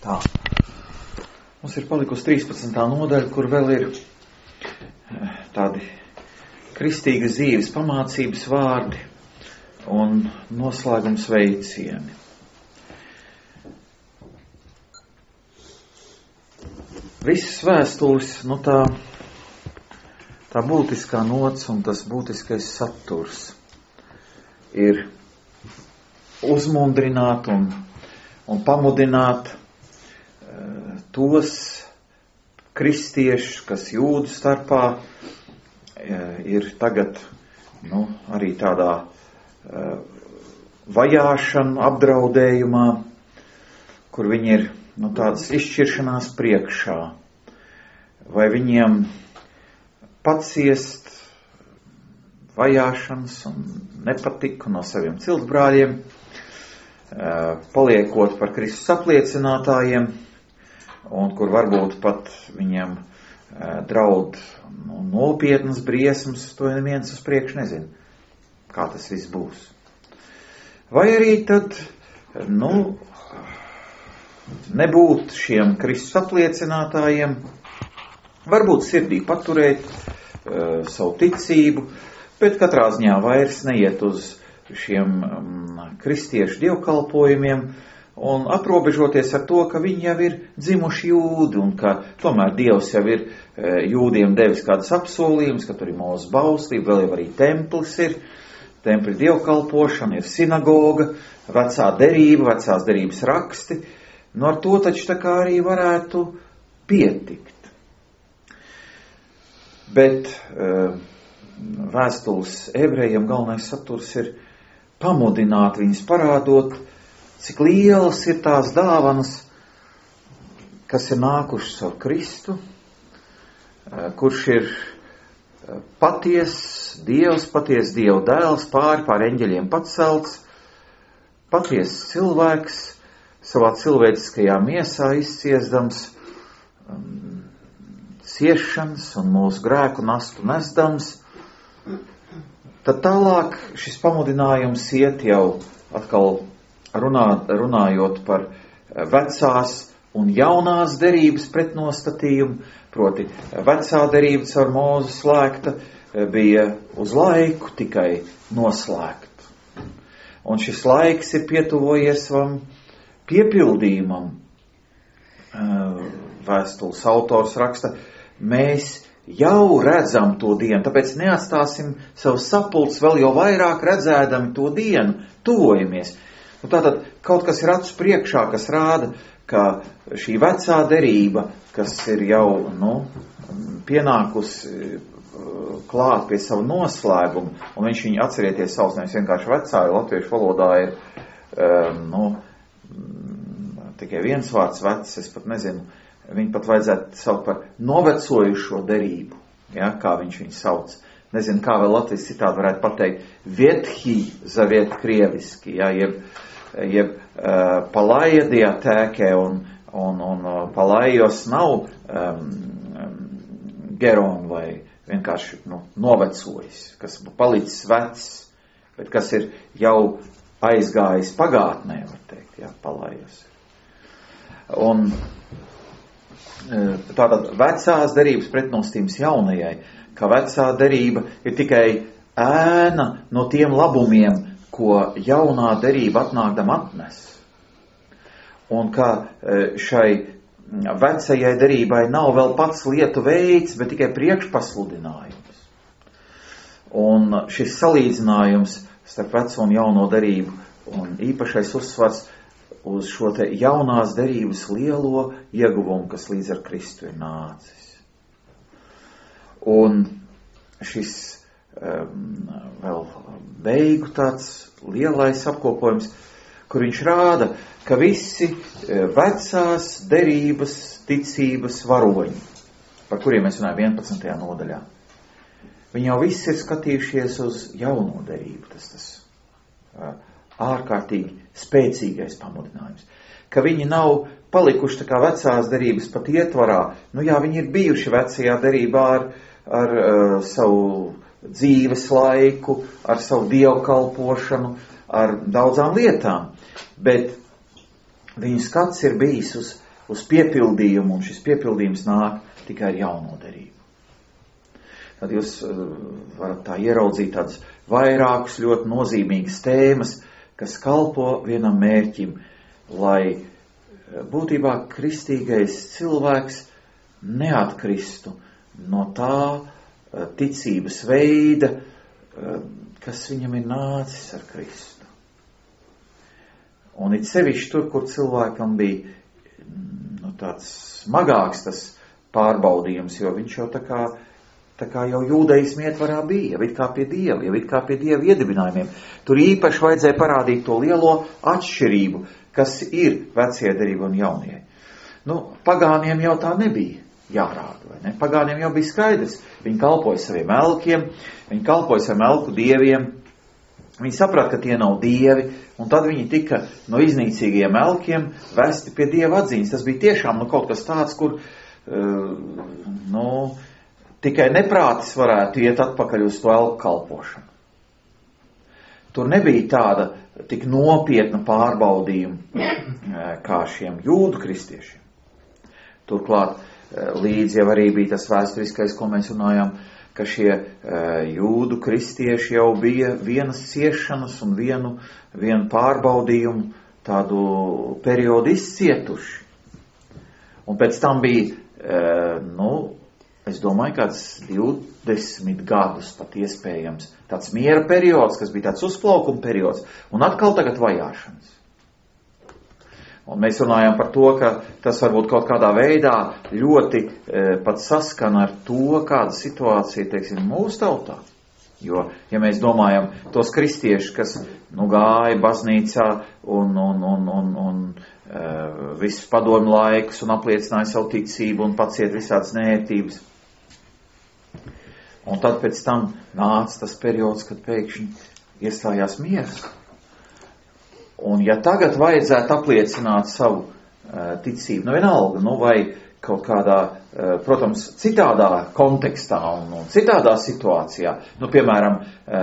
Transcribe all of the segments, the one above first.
Tā. Mums ir palikusi 13. nodaļa, kur vēl ir tādi kristīgas dzīves pamācības vārdi un noslēgums veicieni. Visas vēstules, tā būtiskā nots un tas būtiskais saturs ir uzmundrināt un pamudināt tos kristiešus, kas jūdu starpā ir tagad arī tādā vajāšana, apdraudējumā, kur viņi ir tādas izšķiršanās priekšā. Vai viņiem paciest vajāšanas un nepatiku no saviem ciltsbrāļiem, paliekot par Kristus apliecinātājiem, un kur varbūt pat viņiem draud nopietnas briesmas, to neviens uz priekšu nezina, kā tas viss būs. Vai arī tad, nebūt šiem Kristus apliecinātājiem, varbūt sirdī paturēt savu ticību, bet katrā ziņā vairs neiet uz šiem kristiešu dievkalpojumiem un aprobežoties ar to, ka viņi jau ir dzimuši jūdi un ka tomēr Dievs jau ir jūdiem devis kādas apsolījumus, ka tur ir Mūzes bauslība, vēl jau arī templis ir, templi dievkalpošana, ir sinagoga, vecā derība, vecās derības raksti. Ar to taču tā kā arī varētu pietikt. Bet vēstules ebrejiem galvenais saturs ir pamudināt viņus, parādot, cik lielas ir tās dāvanas, kas ir nākušas ar Kristu, kurš ir patiess Dievs, patiess Dieva dēls, pār eņģeļiem pacelts, patiess cilvēks, savā cilvēciskajā miesā izciesdams ciešanas un mūsu grēku nastu nesdams. Tad tālāk šis pamudinājums iet jau atkal runājot par vecās un jaunās derības pretnostatījumu, proti vecā derība caur Mūzu slēgta bija uz laiku tikai noslēgta. Un šis laiks ir pietuvojies savam piepildījumam. Vēstules autors raksta, mēs jau redzam to dienu, tāpēc neatstāsim savu sapulci vēl jau vairāk redzēdami to dienu, tuvojamies. Tātad kaut kas ir acu priekšā, kas rāda, ka šī vecā derība, kas ir jau pienākusi klāt pie savu noslēgumu, un viņš viņu atcerieties savus nevis vienkārši vecā, jo latviešu valodā ir tikai viens vārds vecs, es pat nezinu, viņu pat vajadzētu saukt par novecojušo derību, kā viņš viņu sauc. Nezinu, kā vēl Latvijas citādi varētu pateikt, Viethi zaviet krieviski, jeb palaja diatēkē un palajos nav geron vai vienkārši novecojis, kas palicis vecs, bet kas ir jau aizgājis pagātnē, var teikt, palajos. Un tātad vecās derības pretnostības jaunajai, ka vecā derība ir tikai ēna no tiem labumiem, ko jaunā derība atnākdam atnes. Un ka šai vecajai derībai nav vēl pats lietu veids, bet tikai priekšpasludinājums. Un šis salīdzinājums starp veco un jauno derību un īpašais uzsvars uz šo te jaunās derības lielo ieguvumu, kas līdz ar Kristu ir nācis. Un šis vēl beigu tāds lielais apkopojums, kur viņš rāda, ka visi vecās derības ticības varoņi, par kuriem mēs runājam 11. nodaļā, viņi jau visi ir skatījušies uz jauno derību, tas ārkārtīgi spēcīgais pamudinājums. Ka viņi nav palikuši tā kā vecās derības pat ietvarā. Viņi ir bijuši vecajā derībā ar savu dzīves laiku, ar savu dievkalpošanu, ar daudzām lietām. Bet viņu skats ir bijis uz uz piepildījumu, un šis piepildījums nāk tikai ar jauno derību. Tad jūs varat tā ieraudzīt tādas vairākas ļoti nozīmīgas tēmas, kas kalpo vienam mērķim, lai būtībā kristīgais cilvēks neatkristu no tā ticības veida, kas viņam ir nācis ar Kristu. Un it sevišķi tur, kur cilvēkam bija tāds smagāks tas pārbaudījums, jo viņš jau tā kā jau jūdaismu ietvarā bija, jau it kā pie Dieva, jau it kā pie Dieva iedibinājumiem. Tur īpaši vajadzēja parādīt to lielo atšķirību, kas ir vecie derība un jaunie. Pagāniem jau tā nebija jārāda, vai ne? Pagāniem jau bija skaidrs. Viņi kalpoja saviem elkiem, viņi kalpoja saviem elku dieviem, viņi saprata, ka tie nav dievi, un tad viņi tika no iznīcīgiem elkiem vesti pie Dieva atziņas. Tas bija tiešām kaut kas tāds, kur tikai neprātis varētu iet atpakaļ uz to elku kalpošanu. Tur nebija tāda tik nopietna pārbaudījuma kā šiem jūdu kristiešiem. Turklāt līdz jau arī bija tas vēsturiskais, ko mēs runājām, ka šie jūdu kristieši jau bija vienas ciešanas un vienu pārbaudījumu tādu periodu izcietuši. Un pēc tam bija, es domāju, kāds 20 gadus pat iespējams, tāds miera periods, kas bija tāds uzplaukuma periods, un atkal tagad vajāšanas. Un mēs runājam par to, ka tas varbūt kaut kādā veidā ļoti pat saskana ar to, kāda situācija, teiksim, mūsu tautā. Jo, ja mēs domājam tos kristiešus, kas gāja baznīcā un visus padomu laikus un apliecināja savu ticību un paciet visādas neērtības. Un tad pēc tam nāca tas periods, kad pēkšņi iestājās miers. Un ja tagad vajadzētu apliecināt savu ticību, vienalga, vai kaut kādā, protams, citādā kontekstā un citādā situācijā, piemēram,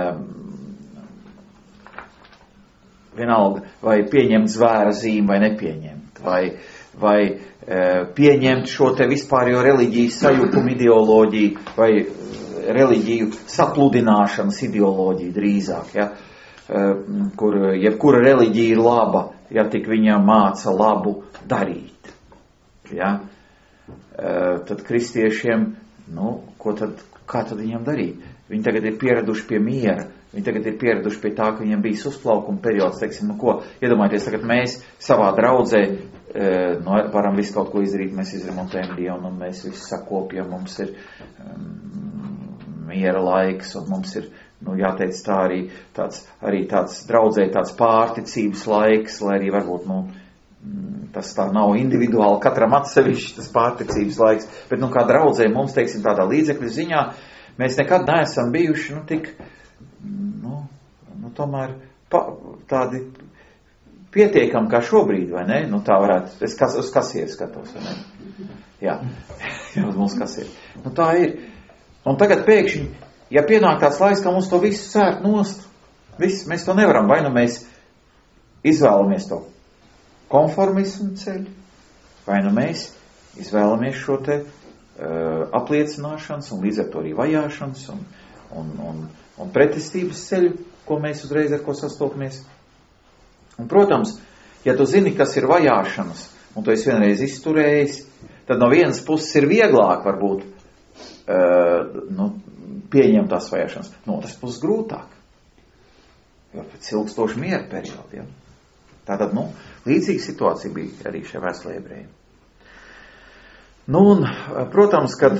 vienalga, vai pieņemt zvēra zīmi vai nepieņemt, vai pieņemt šo te vispārējo reliģijas sajukumu ideoloģiju vai reliģiju sapludināšanas ideoloģiju drīzāk, ja? Kur jebkura reliģija ir laba, ja tik viņa māca labu darīt. Ja? Tad kristiešiem, kā tad viņiem darīt? Viņi tagad ir pieraduši pie miera, viņi tagad ir pieraduši pie tā, ka viņiem bijis uzplaukuma periods, teiksim, iedomājieties, tagad mēs savā draudzē varam visu kaut ko izdarīt, mēs izremontējam dienu un mēs visu sakopjam, mums ir miera laiks un mums ir, jāteic tā arī tāds draudzē tāds pārticības laiks, lai arī varbūt, tas tā nav individuāli, katram atsevišķi tas pārticības laiks, bet, kā draudzē mums, teiksim, tādā līdzekļu ziņā, mēs nekad neesam bijuši, tik, tomēr tādi pietiekami kā šobrīd, vai ne? Tā varētu, es uz kasieru skatos, vai ne? Jā, uz mums kasieru. Tā ir. Un tagad pēkšņi, ja pienāk tāds laiks, ka mums to visu sērt nost, mēs to nevaram, vai mēs izvēlamies to konformismu ceļu, vai mēs izvēlamies šo te apliecināšanas un līdz ar to arī vajāšanas un pretestības ceļu, ko mēs uzreiz ar ko sastopamies. Un, protams, ja tu zini, kas ir vajāšanas, un tu esi vienreiz izturējis, tad no vienas puses ir vieglāk varbūt pieņemt tās vajāšanas. No otras puses grūtāk. Jo pēc ilgstoša miera perioda. Ja? Tātad, līdzīga situācija bija arī šajā vēstulē ebrejiem. Un, protams, kad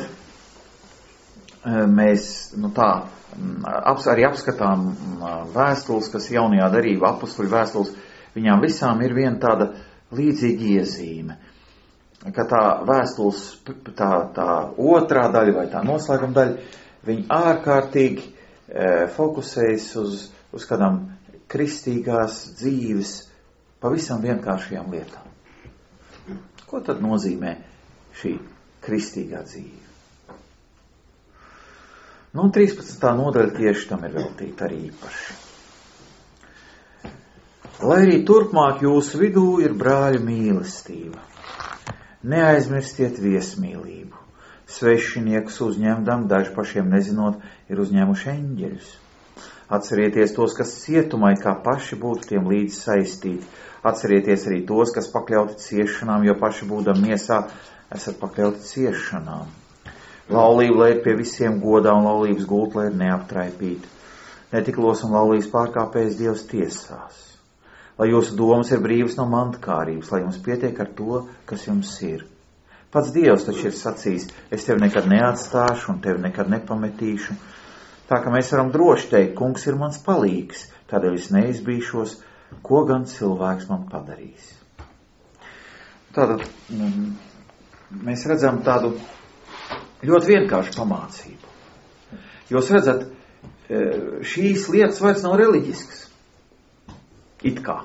mēs, arī apskatām vēstules, kas jaunajā darībā apustuļu vēstules, viņām visām ir viena tāda līdzīga iezīme. Ka tā vēstules, tā otrā daļa vai tā noslēguma daļa, viņi ārkārtīgi fokusējas uz kādām kristīgās dzīves pavisam vienkāršajām lietām. Ko tad nozīmē šī kristīgā dzīve? 13. nodaļa tieši tam ir veltīta arī īpaši. Lai arī turpmāk jūsu vidū ir brāļu mīlestība. Neaizmirstiet viesmīlību. Svešiniekus uzņemdam, daži pašiem nezinot, ir uzņēmuši eņģeļus. Atcerieties tos, kas cietumai, kā paši būtu tiem līdz saistīti. Atcerieties arī tos, kas pakļauti ciešanām, jo paši būdam miesā, esat pakļauti ciešanām. Laulība lai ir pie visiem godā un laulības gulta lai ir neaptraipīta. Netiklos un laulības pārkāpējs Dievs tiesās. Lai jūsu domas ir brīvas no mantkārības, lai jums pietiek ar to, kas jums ir. Pats Dievs taču ir sacījis, es tevi nekad neatstāšu un tevi nekad nepametīšu. Tā ka mēs varam droši teikt, kungs ir mans palīgs, tādēļ es neizbīšos, ko gan cilvēks man padarīs. Tātad mēs redzam tādu ļoti vienkāršu pamācību. Jūs redzat, šīs lietas vairs nav reliģiskas. It kā.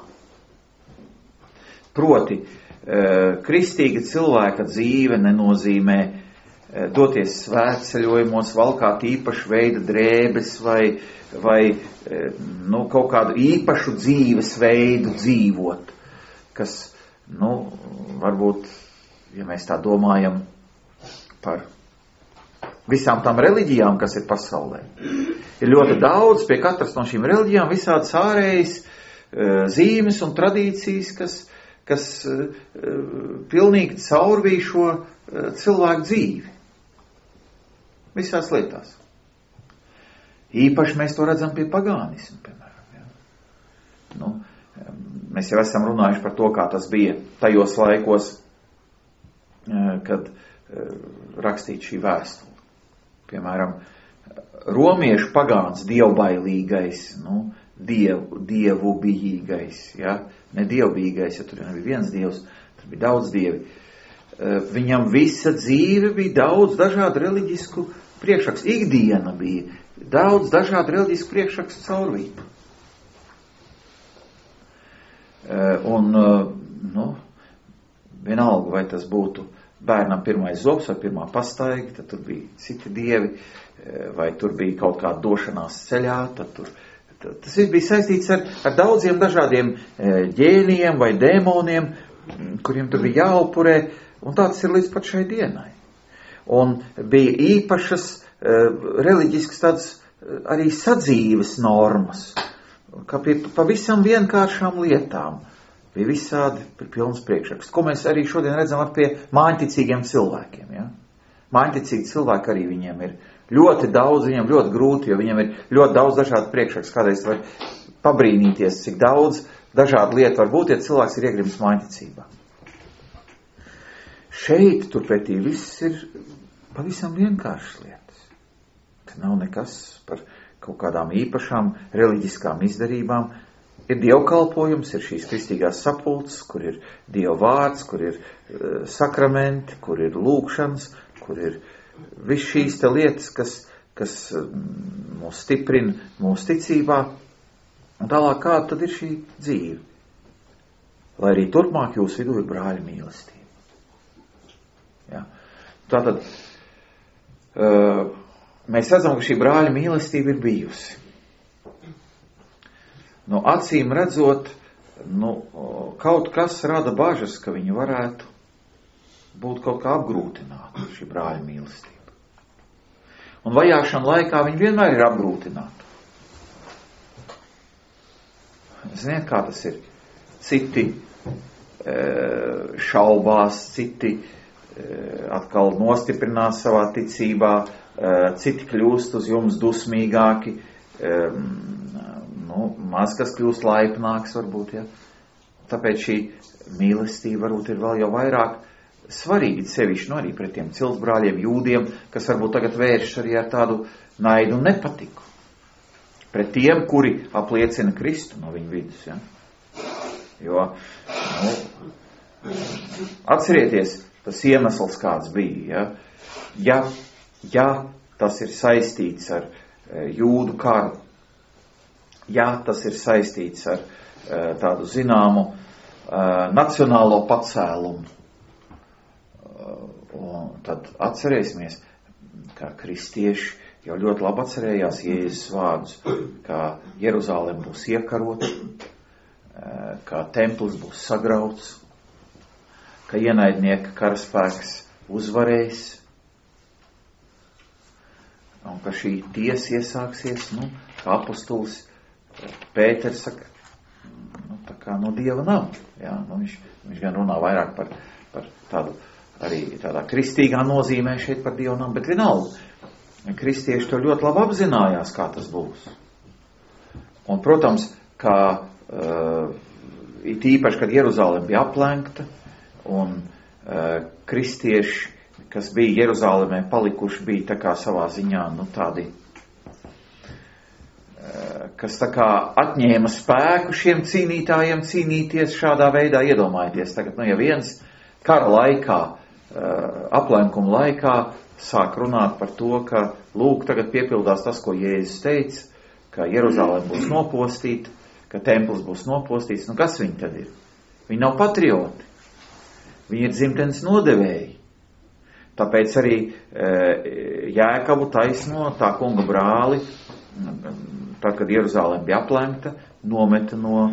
Proti, kristīga cilvēka dzīve nenozīmē doties svētceļojumos, valkāt īpašu veidu drēbes vai kaut kādu īpašu dzīves veidu dzīvot, kas, varbūt, ja mēs tā domājam par visām tām reliģijām, kas ir pasaulē, ir ļoti daudz pie katras no šīm reliģijām visādas ārējas zīmes un tradīcijas, kas pilnīgi caurvīja šo cilvēku dzīvi. Visās lietās. Īpaši mēs to redzam pie pagānismu, piemēram. Ja? Mēs jau esam runājuši par to, kā tas bija tajos laikos, kad rakstīt šī vēstule. Piemēram, romiešu pagāns dievbailīgais, dievu bijīgais, ja? Ne dievbijīgais, ja tur nebija viens dievs, tur bija daudz dievi. Viņam visa dzīve bija daudz dažādu reliģisku priekšrakstu. Ikdiena bija daudz dažādu reliģisku priekšrakstu caurvītu. Vienalga, vai tas būtu bērnam pirmais zobs vai pirmā pastaiga, tad tur bija citi dievi, vai tur bija kaut kāda došanās ceļā, tas bija saistīts ar daudziem dažādiem ģēnijiem vai dēmoniem, kuriem tur bija jāupurē, un tāds ir līdz pat šai dienai. Un bija īpašas reliģiskas tādas arī sadzīves normas, kā pie pavisam vienkāršām lietām, bija visādi pilns priekšraksts, ko mēs arī šodien redzam pie māņticīgiem cilvēkiem. Ja? Māņticīgi cilvēki arī viņiem ir ļoti daudz, viņiem ļoti grūti, jo viņiem ir ļoti daudz dažādu priekšrakstu. Kādreiz var pabrīnīties, cik daudz dažādu lietu var būt, ja cilvēks ir iegrimis māņticībā. Šeit turpretī viss ir pavisam vienkāršas lietas. Ka nav nekas par kaut kādām īpašām reliģiskām izdarībām. Ir dievkalpojums, ir šīs kristīgās sapulces, kur ir Dieva vārds, kur ir sakramenti, kur ir lūgšanas, kur ir viss šīs te lietas, kas mūs stiprina mūsu ticībā. Un tālāk kāda tad ir šī dzīve? Lai arī turpmāk jūsu vidū ir brāļa mīlestība. Ja? Tātad mēs redzam, ka šī brāļa mīlestība ir bijusi. Acīm redzot, kaut kas rada bažas, ka viņi varētu būt kaut kā apgrūtināta, šī brāļa mīlestība. Un vajāšana laikā viņi vienmēr ir apgrūtināti. Ziniet, kā tas ir? Citi šaubās, citi atkal nostiprinās savā ticībā, citi kļūst uz jums dusmīgāki, maz kas kļūst laipnāks varbūt, ja. Tāpēc šī mīlestība varbūt ir vēl jau vairāk svarīga, sevišķi arī pret tiem ciltsbrāļiem, jūdiem, kas varbūt tagad vērš arī ar tādu naidu un nepatiku. Pret tiem, kuri apliecina Kristu no viņu vidus, ja. Jo, atcerieties, tas iemesls kāds bija, ja. Ja tas ir saistīts ar jūdu karu, ja tas ir saistīts ar tādu zināmu nacionālo pacēlumu, tad atcerēsimies, ka kristieši jau ļoti labi atcerējās Jēzus vārdus, ka Jeruzalem būs iekarota, ka templis būs sagrauts, ka ienaidnieka karaspēks uzvarēs, un ka šī tiesa iesāksies, kā apostulis Pēters saka, tā kā no Dieva nav. Jā, viņš gan runā vairāk par tādu, arī tādā kristīgā nozīmē šeit par Dievu nav, bet vienalga. Kristieši to ļoti labi apzinājās, kā tas būs. Un, protams, kā it īpaši, kad Jeruzalem bija aplenkta, un kristieši, kas bija Jeruzalemē palikuši, bija tā kā savā ziņā, tādi, kas tā kā atņēma spēku šiem cīnītājiem cīnīties šādā veidā, iedomājieties. Tagad, ja viens kara laikā, aplenkuma laikā, sāk runāt par to, ka, lūk, tagad piepildās tas, ko Jēzus teica, ka Jeruzalem būs nopostīta, ka templis būs nopostīts. Kas viņi tad ir? Viņi nav patrioti. Viņi ir dzimtenes nodevēji. Tāpēc arī Jēkabu taisno tā kunga brāli, tad, kad Jeruzalem bija aplenkta, nometa no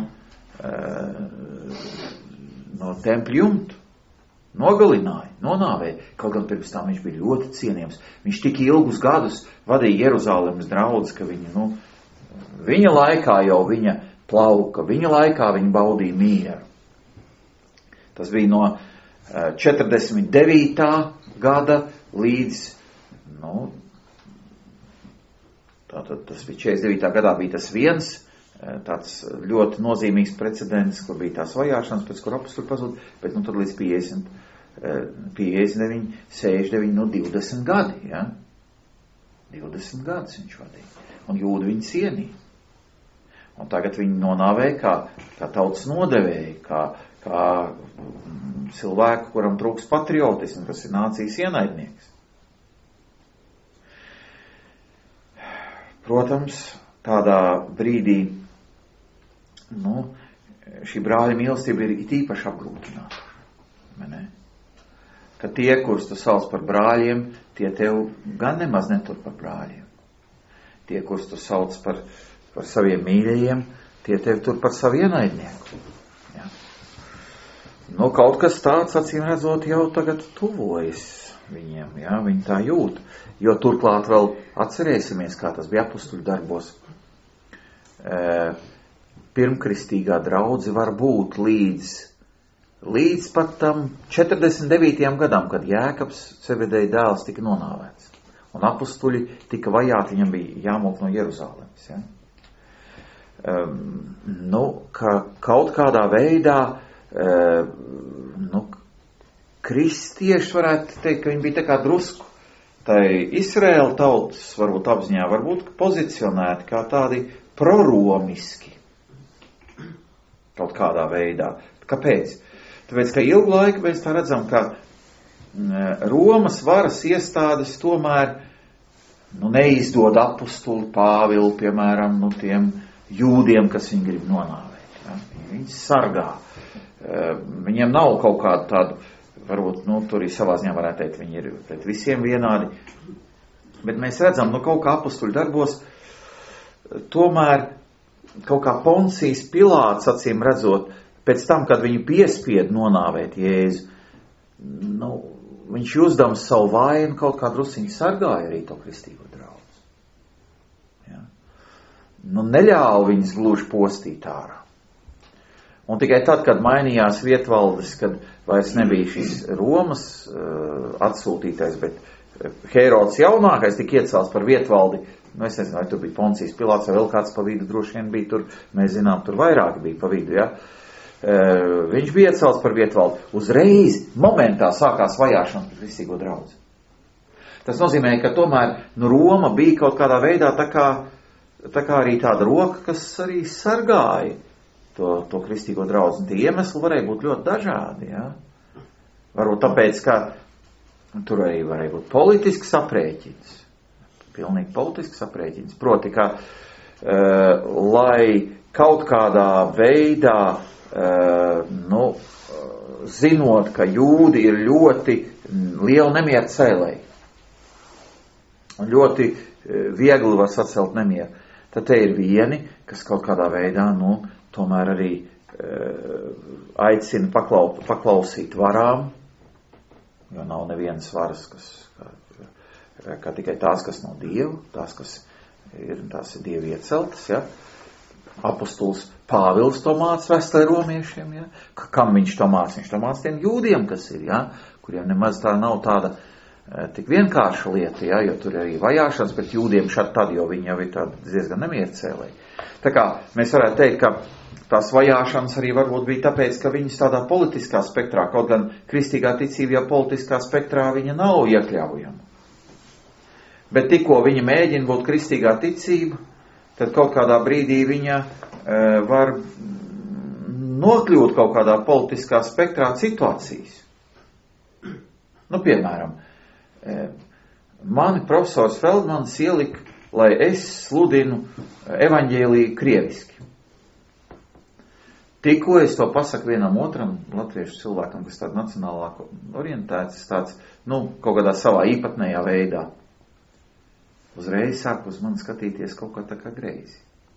tempļa jumtu. Nogalināja, nonāvēja. Kaut gan pirms tam viņš bija ļoti cienījams. Viņš tik ilgus gadus vadīja Jeruzalemes draudzi, ka viņa laikā jau viņa plauka, viņa laikā viņa baudīja mieru. Tas bija no 49. gada līdz, tātad tas bija 49. gadā bija tas viens, tāds ļoti nozīmīgs precedents, kur bija tās vajāšanas, pēc kur apostuli pazūd, bet tad līdz 59, 69, 20 gadi, ja? 20 gadus viņš vadīja. Un jūdi viņu cienīja. Un tagad viņi nonāvēja kā tautas nodevēji, kā cilvēku, kuram trūks patriotismu, kas ir nācijas ienaidnieks. Protams, tādā brīdī, šī brāļa mīlestība ir īpaši apgrūtināta. Ka tie, kurus tu sauc par brāļiem, tie tev gan nemaz netur par brāļiem. Tie, kurus tu sauc par saviem mīļajiem, tie tev tur par savu ienaidnieku. Ja? Kaut kas tāds, acīm redzot, jau tagad tuvojas viņiem, ja? Viņi tā jūt. Jo turklāt vēl atcerēsimies, kā tas bija apustuļu darbos. Pirmkristīgā draudze var būt līdz pat tam 49. gadam, kad Jēkabs, Zebedeja dēls, tika nonāvēts. Un apustuļi tika vajāti, viņam bija jāmūk no Jeruzalemes. Ja? Ka kaut kādā veidā kristieši varētu teikt, ka viņi bija tā kā drusku tai Izraēla tautas varbūt apziņā, varbūt pozicionēti kā tādi proromiski kaut kādā veidā. Kāpēc? Tāpēc, ka ilgu laiku mēs tā redzam, ka Romas varas iestādes tomēr neizdod apustuli Pāvilu, piemēram, tiem jūdiem, kas viņi grib nonāvēt. Ja? Viņi sargā. Viņiem nav kaut kādu tādu, varbūt, tur arī savā ziņā varētu teikt, viņi ir pret visiem vienādi. Bet mēs redzam, kaut kā apustuļu darbos, tomēr kaut kā Poncijs Pilāts, acīm redzot, pēc tam, kad viņu piespied nonāvēt Jēzu, viņš jūsdams savu vainu kaut kā drusiņu sargāja arī to kristīgo draudzi. Ja? Neļāva viņas gluži postīt ārā. Un tikai tad, kad mainījās vietvaldes, kad vairs nebija šis Romas atsūtītais, bet Herods jaunākais tika iecelts par vietvaldi, es nezinu, vai tur bija Poncijs Pilāts, vai vēl kāds pa vidu droši vien bija tur, mēs zinām, tur vairāk bija pa vidu, ja. Viņš bija iecelts par vietvaldi. Uzreiz, momentā sākās vajāšana pret kristīgo draudzi. Tas nozīmē, ka tomēr Roma bija kaut kādā veidā tā kā arī tāda roka, kas arī sargāja to kristīgo draudzi. Un tie iemesli varēja būt ļoti dažādi, ja. Varbūt tāpēc, ka tur arī varēja būt politisks aprēķins. Pilnīgi politisks aprēķins. Proti, ka lai kaut kādā veidā zinot, ka jūdi ir ļoti liela nemiera cēlēji un ļoti viegli var sacelt nemieru, tad te ir vieni, kas kaut kādā veidā, tomēr arī aicina paklausīt varām, jo nav nevienas varas, kā tikai tās, kas nav Dievu, tās ir Dievi ieceltas, ja. Apostols Pāvils to māca vēstulē romiešiem, ja. Kam viņš to māca? Viņš to māca tiem jūdiem, kas ir, ja, kuriem nemaz tā nav tāda tik vienkārša lieta, ja, jo tur arī vajāšanas, bet jūdiem šad tad, jo viņi jau ir tādi diezgan nemiercēlēji. Tā kā mēs varētu teikt, ka tās vajāšanas arī varbūt bija tāpēc, ka viņas tādā politiskā spektrā, kaut gan kristīgā ticība jau politiskā spektrā viņa nav iekļaujama. Bet tikko viņa mēģina būt kristīgā ticība, tad kaut kādā brīdī viņa var nokļūt kaut kādā politiskā spektrā situācijas. Nu, piemēram, mani profesors Feldmans ielika, lai es sludinu evaņģēliju krieviski. Tikko es to pasaku vienam otram latviešu cilvēkam, kas tāda nacionālāk orientēts, tāds, kaut kādā savā īpatnējā veidā. Uzreiz sāk uz mani skatīties kaut kā tā kā greizi.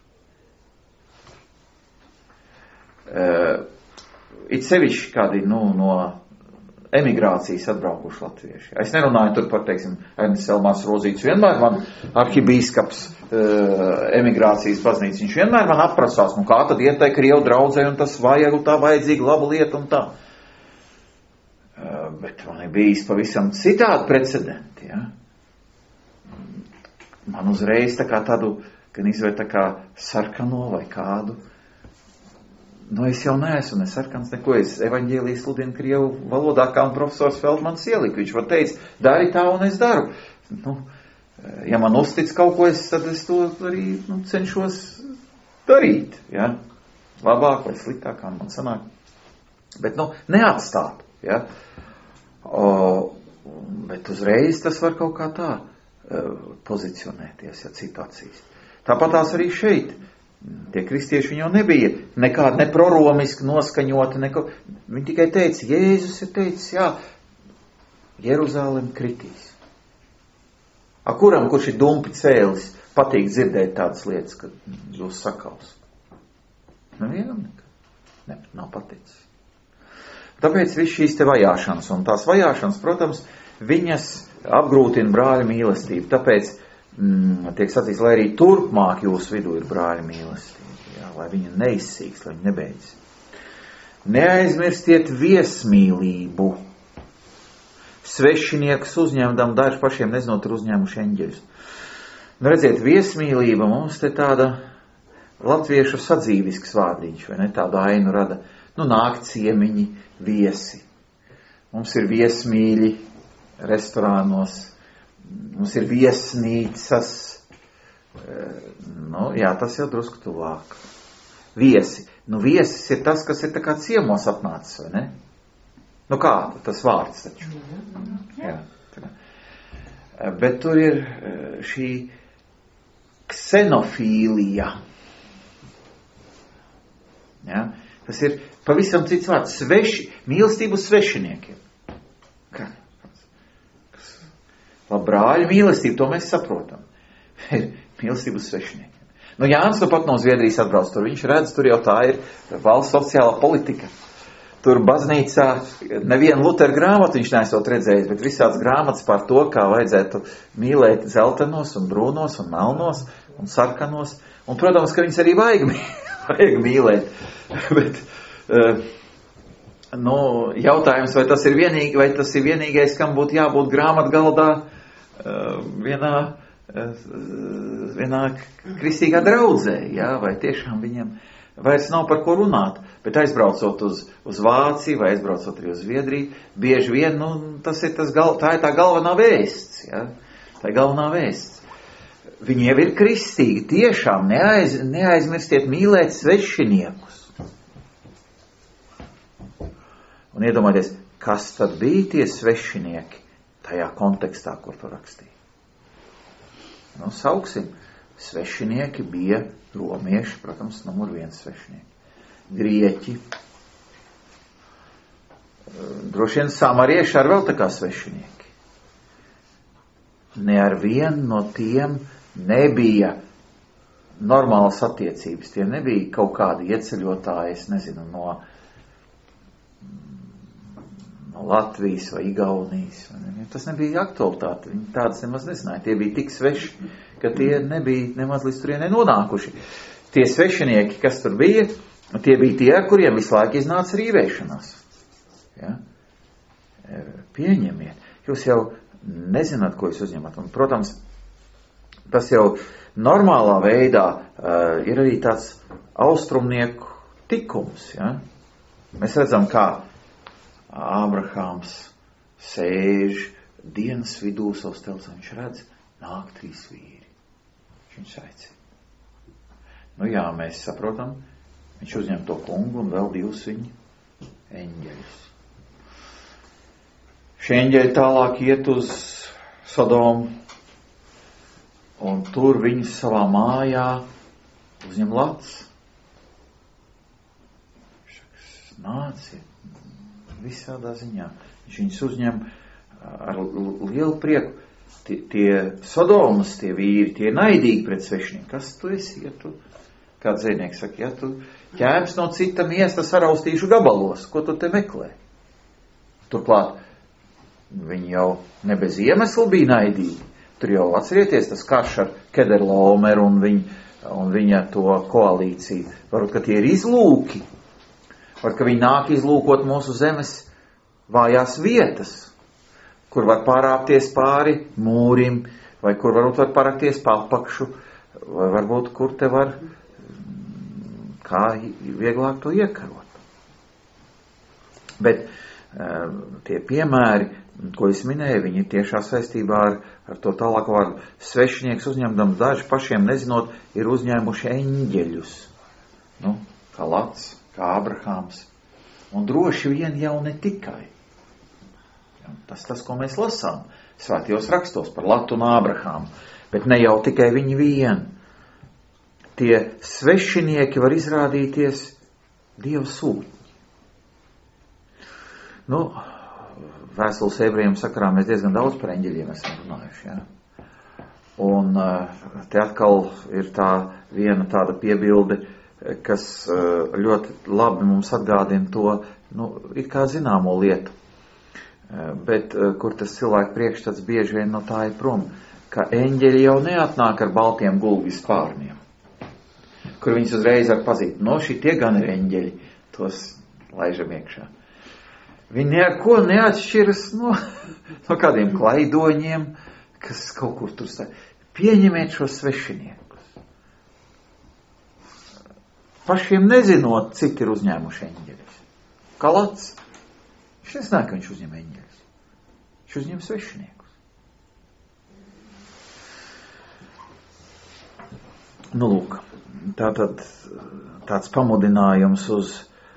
It sevišķi kādi, no emigrācijas atbraukuši latvieši. Es nerunāju tur par, teiksim, Ernsts Elmārs Rozīts, vienmēr man arhibīskaps emigrācijas baznīca, viņš vienmēr man aprasās, kā tad iet tai Krievu draudzē, un tas vajag, tā vajadzīga laba lieta un tā. Bet man ir bijis pavisam citādi precedenti, ja. Man uzreiz tā kā tādu, gan izvērt tā kā sarkano vai kādu. Es jau neesmu ne sarkans neko, es evaņģēliju sludinu Krievu valodā, kā un profesors Feldmans ielika. Viņš var teikt, dari tā un es daru. Ja man uztic kaut ko, tad es to arī cenšos darīt. Ja? Labāk vai sliktāk, kā man sanāk. Bet neatstāt. Ja? Bet uzreiz tas var kaut kā tā pozicionēties, ja situācijas. Tāpat tās arī šeit. Tie kristieši viņi jau nebija nekādi neproromiski noskaņoti, viņi tikai teica, Jēzus ir teicis, jā, Jeruzalem kritīs. Kuram, kurš ir dumpi cēlis, patīk dzirdēt tādas lietas, kad jūs sakals? Nevienam nekad. Nav paticis. Tāpēc viss šīs te vajāšanas, un tās vajāšanas, protams, viņas apgrūtina brāļa mīlestību. Tāpēc tiek sacīts, lai arī turpmāk jūsu vidū ir brāļa mīlestība, jā, lai viņa neizsīks, lai viņa nebeidz. Neaizmirstiet viesmīlību. Svešiniekus uzņemdam, daži pašiem nezinot, ir uzņēmuši eņģeļus. Redziet, viesmīlība mums te tāda latviešu sadzīvisks vārdiņš, vai ne, tādu ainu rada. Nāk ciemiņi, viesi. Mums ir viesmīļi restorānos, mums ir viesnīcas, jā, tas jau drusku tuvāk. Viesi. Viesis ir tas, kas ir tā kā ciemos atnācis, vai ne? Kā tas vārds taču. Jā. Bet tur ir šī ksenofīlija. Jā. Tas ir pavisam cits vārds. Mīlestību svešiniekiem. Brāļa mīlestība, to mēs saprotam. Mīlestību svešiniekiem. Jānis pat no Zviedrijas atbrauc tur. Viņš redz, tur jau tā ir valsts sociālā politika. Tur baznīcā nevienu Lutera grāmatu viņš neesot redzējis, bet visāds grāmatas par to, kā vajadzētu mīlēt zeltenos un brūnos un melnos un sarkanos. Un, protams, ka viņus arī vajag mīlēt. Bet, jautājums, vai tas ir vienīgais, kam būtu jābūt grāmatgaldā vienā kristīgā draudzē, jā, vai tiešām viņiem vairs nav par ko runāt, bet aizbraucot uz Vāciju vai aizbraucot arī uz Zviedriju, bieži vien, tā ir tā galvenā vēsts, jā, tā ir galvenā vēsts. Viņi jau ir kristīgi, tiešām neaizmirstiet mīlēt svešiniekus. Un iedomājieties, kas tad bija tie svešinieki tajā kontekstā, kur to rakstīja. Sauksim, svešinieki bija romieši, protams, numur 1 svešinieki. Grieķi, droši vien samarieši ar vēl tā kā svešinieki. Ne ar vienu no tiem nebija normālas attiecības. Tie nebija kaut kādi ieceļotāji, es nezinu, no Latvijas vai Igaunijas. Tas nebija aktualitāte. Viņi tādas nemaz nezināja. Tie bija tik sveši, ka tie nebija nemaz līdz turienei nonākuši. Tie svešinieki, kas tur bija, tie bija tie, ar kuriem visu laiku iznāca rīvēšanās. Ja? Pieņemiet. Jūs jau nezināt, ko jūs uzņemat. Un, protams, tas jau normālā veidā ir arī tāds austrumnieku tikums. Ja? Mēs redzam, kā Ābrahāms sēž dienas vidū savus telts, viņš redz, nāk 3 vīri. Viņš aicina. Nu jā, mēs saprotam, viņš uzņem to kungu un vēl 2 viņa eņģeļus. Šie eņģeļi tālāk iet uz Sodomu, un tur viņi savā mājā uzņem lats. Nāciet. Visādā ziņā. Viņš viņus uzņem ar lielu prieku. Tie Sodomas, tie vīri, tie naidīgi pret svešnieku. Kas tu esi? Ja tu, kā dzejnieks saka, ja tu ķēps no cita miesta saraustīšu gabalos, ko tu te meklē? Turklāt, viņi jau ne bez iemesla bija naidīgi. Tur jau atcerieties tas karš ar Kederlaomeru un viņa to koalīciju. Varbūt, ka tie ir izlūki. Var, ka viņi nāk izlūkot mūsu zemes vājās vietas, kur var pārāpties pāri mūrim, vai kur varbūt var parakties pārpakšu, vai varbūt kur te var kā vieglāk to iekarot. Bet tie piemēri, ko es minēju, viņi ir tiešā saistībā ar to tālāko vārdu. Svešinieks uzņemdams daži pašiem nezinot, ir uzņēmuši eņģeļus. Nu, kā Lats, kā Abrahāms. Un droši vien jau ne tikai. Tas, ko mēs lasām svētajos rakstos par Latu un Abrahāmu. Bet ne jau tikai viņi vien. Tie svešinieki var izrādīties Dieva sūtņi. Nu, vēstules ebrejiem sakarā mēs diezgan daudz par eņģeļiem esam runājuši. Ja? Un te atkal ir tā viena tāda piebilde, kas ļoti labi mums atgādina to, nu, it kā zināmo lietu, bet kur tas cilvēku priekšstats bieži vien no tā ir prom, ka eņģeļi jau neatnāk ar baltiem gulbju spārniem, kur viņus uzreiz var pazīt. No šitie gan ir eņģeļi, tos laižam iekšā. Viņi neko neatšķiras no kādiem klaidoņiem, kas kaut kur tur stāv. Pieņemiet šo svešinieku. Pašiem nezinot, cik ir uzņēmuši eņģeļus. Kā Lats, viņš nezināja, ka viņš uzņem eņģeļus. Viņš uzņem svešiniekus. Nu, lūk, tātad tāds pamudinājums uz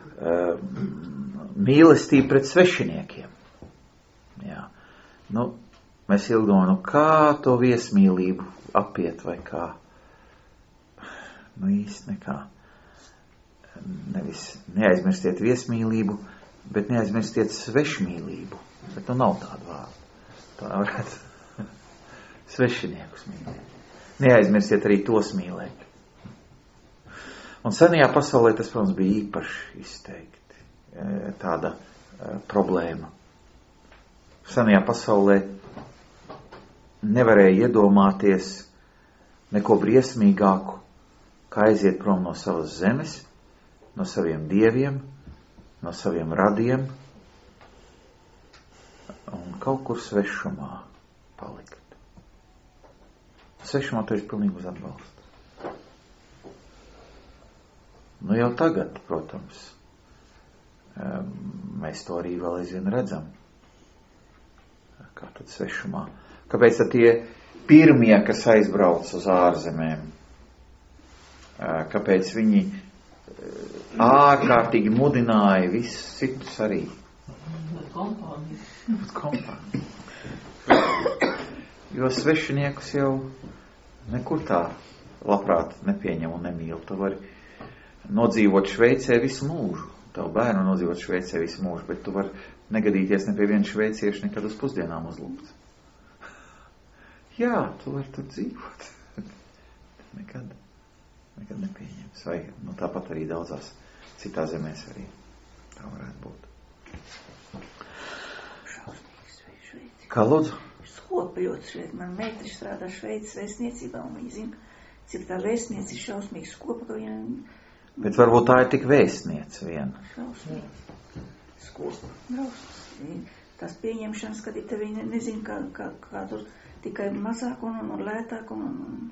mīlestību pret svešiniekiem. Jā. Nu, mēs ilgojam, kā to viesmīlību apiet vai kā. Nu, īsti nekā. Nevis neaizmirstiet viesmīlību, bet neaizmirstiet svešmīlību. Bet nu nav tāda vārda. Tā varētu svešiniekus mīlēt. Neaizmirstiet arī tos mīlēt. Un senajā pasaulē tas, protams, bija īpaši izteikti. Tāda problēma. Senajā pasaulē nevarēja iedomāties neko briesmīgāku, kā aiziet prom no savas zemes, no saviem dieviem, no saviem radiem un kaut kur svešumā palikt. Svešumā to ir pilnīgi uz atbalstu. Nu jau tagad, protams, mēs to arī vēl aizvien redzam. Kā tad svešumā? Kāpēc tad tie pirmie, kas aizbrauc uz ārzemēm, kāpēc viņi ārkārtīgi mudināja visus citus arī? Kompānija. Jo svešiniekus jau nekur tā labprāt nepieņem un nemīl. Tu vari nodzīvot Šveicē visu mūžu. Tavu bērnu nodzīvot Šveicē visu mūžu, bet tu vari negadīties ne pie viena šveicieša nekad uz pusdienām uzlūgt. Jā, tu vari tur dzīvot. Nekad. nekad nepieņems. Vai tāpat arī daudzās citās zemēs arī tā varētu būt. Kā lūdzu? Skopa ļoti šeit. Man meitri strādā Šveices vēstniecībā, un viņi zina, cik tā vēstniece ir šausmīga skopa, ka viņa... Bet varbūt tā ir tik vēstniece viena. Šausmīga skopa. Drausmas. Tās pieņemšanas, kad te viņi nezina, kā tur tikai mazāk un lētāk un...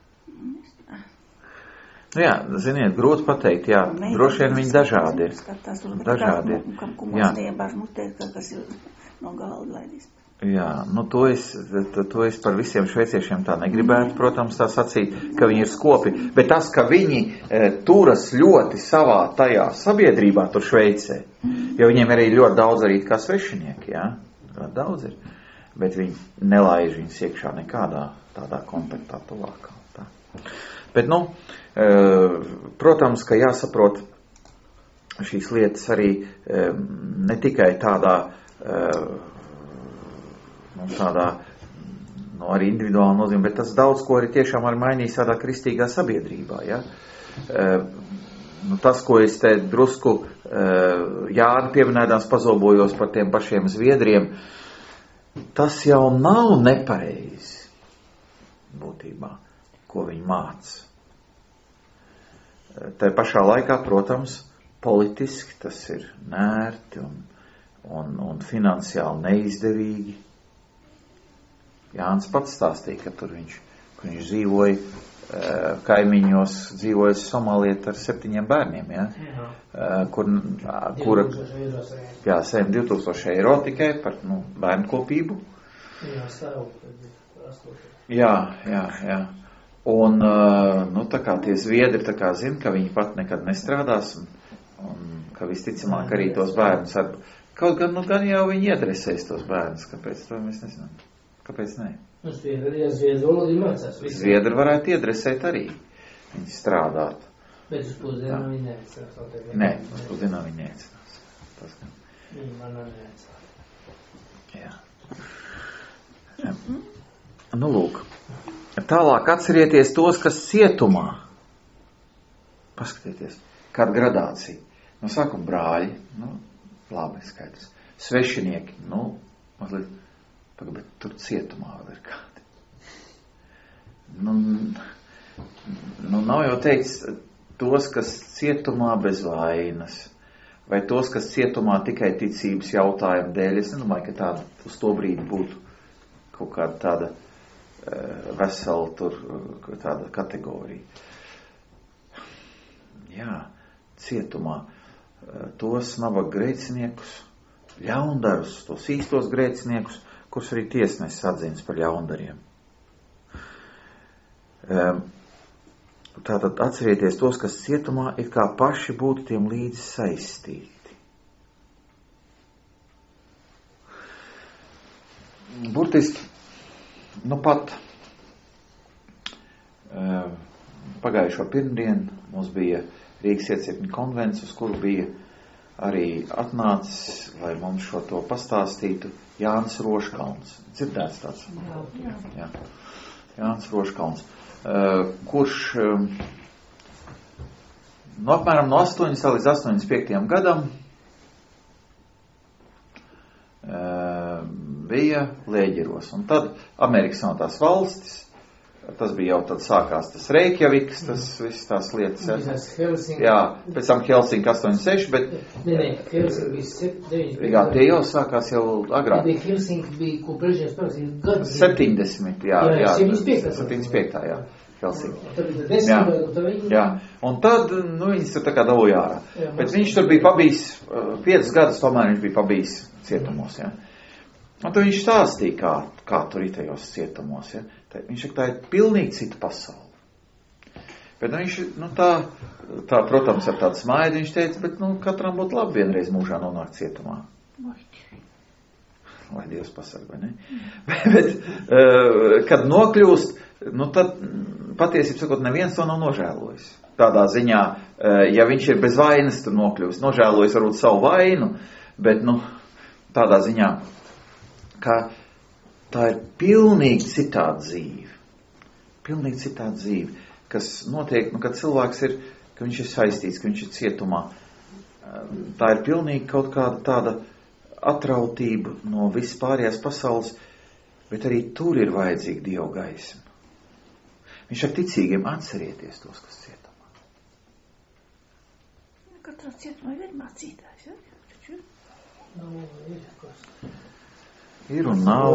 Nu jā, ziniet, grūti pateikt, jā, droši vien viņi dažādi ir. Dažādi ir. Jā. Kas ir no galda laidīs. Jā, nu to es par visiem šveiciešiem tā negribētu, protams, tā sacīt, ka viņi ir skopi, bet tas, ka viņi turas ļoti savā tajā sabiedrībā tur Šveicē, jo viņiem arī ļoti daudz arī kā svešinieki, jā, daudz ir, bet viņi nelaiž viņus iekšā nekādā tādā kontaktā tuvākā. Tā. Bet, nu, protams, ka jāsaprot šīs lietas arī ne tikai tādā arī individuāla nozīme, bet tas daudz ko arī tiešām var mainīt tādā kristīgā sabiedrībā, ja? Tas, ko es te drusku Jāni pieminēdams pazobojos par tiem pašiem zviedriem, tas jau nav nepareizi būtībā, ko viņi māca. Tā pašā laikā, protams, politiski tas ir nērti un finansiāli neizdevīgi. Jānis pats stāstīja, ka tur viņš dzīvoja kaimiņos, dzīvoja Somāliet ar 7 bērniem, ja? Kura saņem 2000 eiro tikai par bērnu kopību. Jā. Un tā kā tie zviedri tā kā zina, ka viņi pat nekad nestrādās un ka visticamāk arī tos bērnus kaut gan jau viņi iedresēs tos bērnus, kāpēc to mēs nezinām. Kāpēc ne? Zviedri varētu iedresēt arī. Viņi strādāt. Bet uz pusdienām viņi neatcerās. Nē, uz pusdienām viņi neatcerās. Viņi man neatcerās. Jā. Nu, lūk. Tālāk atcerieties tos, kas cietumā. Paskatieties, kāda gradācija. No sākuma brāļi, labi, skaidrs. Svešinieki, mazliet. Bet tur cietumā vēl ir kādi. Nav jau teikts tos, kas cietumā bez vainas, vai tos, kas cietumā tikai ticības jautājumu dēļ. Es nedomāju, ka tāda uz to brīdi būtu kaut kāda tāda vesela tur tāda kategorija. Jā, cietumā tos nabaga grēciniekus, ļaundarus, tos īstos grēciniekus, kurus arī tiesnesis atzīst par ļaundariem. Tātad atcerieties tos, kas cietumā it kā paši būtu tiem līdzi saistīti. Burtiski, pat pagājušo pirmdienu mums bija Rīgas iecietņu konvents, uz kuru bija arī atnācis, lai mums šo to pastāstītu, Jānis Roškalns. Dzirdēts tāds? Jā. Jānis Roškalns. Kurš apmēram no 8 līdz 85 gadam bija Lēģeros. Un tad Amerikas Savienotās valstis, tas bija jau tad sākās tas Reikjaviks, tas viss tās lietas. Jā, pēc tam Helsinki 86, bet... Helsinki bija 7. Jā, tie jau sākās jau agrāk. Helsinki bija, ko Brežņevs parasti gadu. 70, jā. 75, jā. Helsinki. Jā. Un tad, viņas tur tā kā dabūja ārā. Bet viņš tur bija pabijis, 5 gadus tomēr viņš bija pabijis cietumos, jā. Un tad viņš stāstīja, kā tur ir tajos cietumos, ja. Viņš saka, tā ir pilnīgi cita pasaule. Bet viņš, tā, protams, ar tādu smaidu viņš teica, bet, katram būtu labi vienreiz mūžā nonākt cietumā. Lai Dievs pasarg, vai ne? Bet, kad nokļūst, tad patiesībā sakot, neviens to nav nožēlojis. Tādā ziņā, ja viņš ir bez vainas, tad nokļūst. Nožēlojis varbūt savu vainu, bet, tādā ziņā, ka tā ir pilnīgi citāda dzīve. Pilnīgi citāda dzīve. kas notiek, kad cilvēks ir, ka viņš ir saistīts, ka viņš ir cietumā. Tā ir pilnīgi kaut kāda tāda atrautība no vispārējās pasaules, bet arī tur ir vajadzīga Dieva gaisma. Viņš ar ticīgiem atcerieties tos, kas cietumā. Katrā cietumā ir mācītājs, ja? Ir un nav.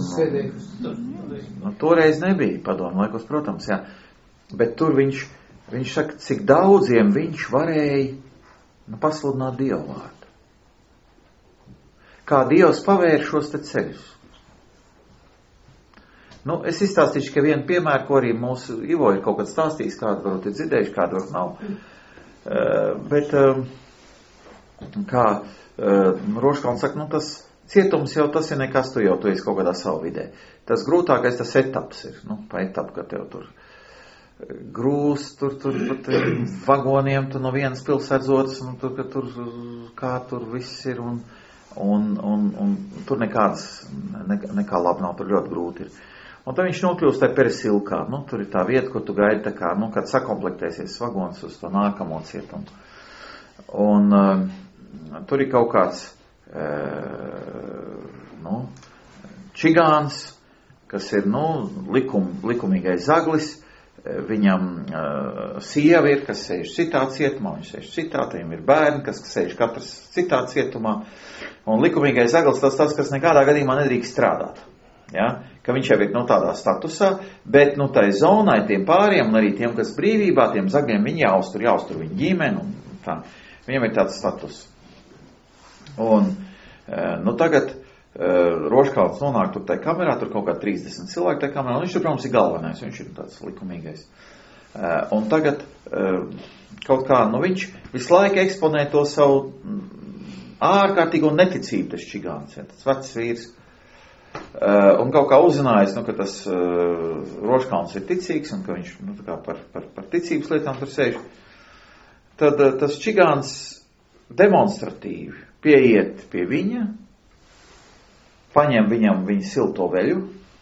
Toreiz nebija padomu laikos, protams, jā. Bet tur viņš saka, cik daudziem viņš varēja pasludināt Dievu vārdu. Kā Dievs pavēr šos te ceļus. Es izstāstīšu, ka vienu piemēru, ko arī mūsu Ivo ir kaut kad stāstījis, kādu varbūt ir dzirdējuši, kādu varbūt nav. Bet kā Roškalns saka, tas cietums jau tas ir nekas, tu esi kaut kādā savu vidē. Tas grūtākais tas etaps ir, pa etapu, ka tev tur grūst, tur pat vagoniem, tu no vienas pilsētas otras, kā tur viss ir, un tur nekā labi nav, tur ļoti grūti ir. Un tad viņš nokļūst tā Peresilkā, tur ir tā vieta, kur tu gaidi tā kā, kad sakomplektēsies vagons uz to nākamo cietumu. Un tur ir kaut kāds čigāns, kas ir, likumīgais zaglis, viņam sieva ir, kas sēž citā cietumā, viņš sēž citā, viņam ir bērni, kas sēž katrs citā cietumā, un likumīgais zaglis tas, kas nekādā gadījumā nedrīkst strādāt. Ja? Ka viņš jau ir tādā statusā, bet tai zonai, tiem pāriem un arī tiem, kas brīvībā, tiem zagļiem, viņi jāuztur viņu ģimeni un tā. Viņam ir tāds status. Un tagad Roškalns nonāk tur tai kamerā, tur kaut kā 30 cilvēku tai kamerā, un viņš, protams, ir galvenais, viņš ir tāds likumīgais. Un tagad kaut kā, viņš visu laiku eksponē to savu ārkārtīgo neticību, tas čigāns, ja, tas vecs vīrs. Un kaut kā uzzinājis, ka tas Roškalns ir ticīgs un ka viņš par ticības lietām tur sēž, tad tas čigāns demonstratīvi pieiet pie viņa, paņem viņam viņa silto veļu,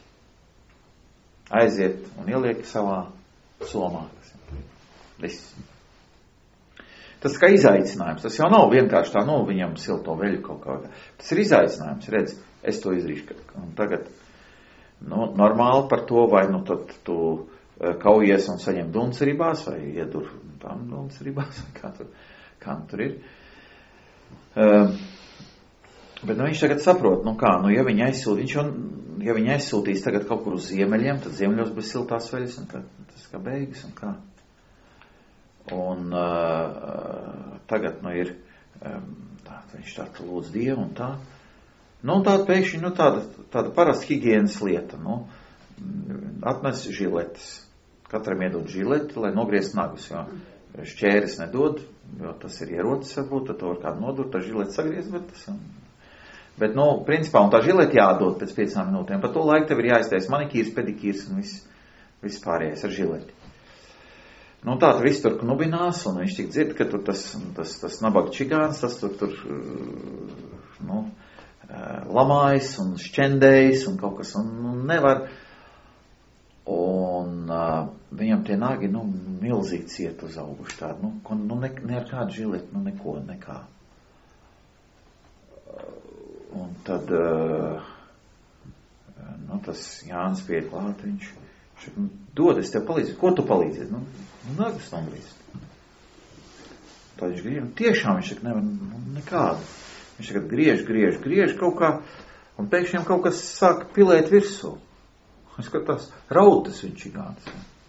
aiziet un ieliek savā somā. Viss. Tas kā izaicinājums, tas jau nav vienkārši tā, viņam silto veļu kaut kā. Tas ir izaicinājums, redz. Es to izdarīšu. Un tagad, normāli par to, vai tad tu kaujies un saņem duncerībās, vai iedur tam duncerībās, kā tur ir. Bet viņš tagad saprot, ja viņi aizsūtīs tagad kaut kur uz ziemeļiem, tad ziemeļos bez siltās veļas, un tas kā beigas, un kā. Un tagad, ir, viņš tā lūdz Dievu un tā. Tāda pēkšņi, tāda parasta higienas lieta, atnes žiletes. Katram iedod žileti, lai nogriezt nagus, jo šķēres nedod, jo tas ir ierocis, varbūt, tad to var kādu nodurt, tā žileti sagriezt, bet principā, un tā žileti jādod pēc 5 minūtēm. Pa to laiku tev ir jāiztais manikīrs, pedikīrs un viss pārējais ar žileti. Tā viss tur knubinās, un viņš tik dzird, ka tur tas nabaga čigāns, tas tur lamājas un šķendējas un kaut kas, un nevar. Un viņam tie nagi, milzīgi ciet uzauguši tādu, ne ar kādu žileti, neko, nekā. Un tad, tas Jānis pie klāt, viņš dod, es tev palīdzu. Ko tu palīdzi? Nagus nogriezt. Tad viņš grib, tiešām viņš nevar, nekādu. Viņš tagad griež kaut kā, un pēkšņi kaut kas sāk pilēt virsū. Es skatās, rautas viņš ir gāds.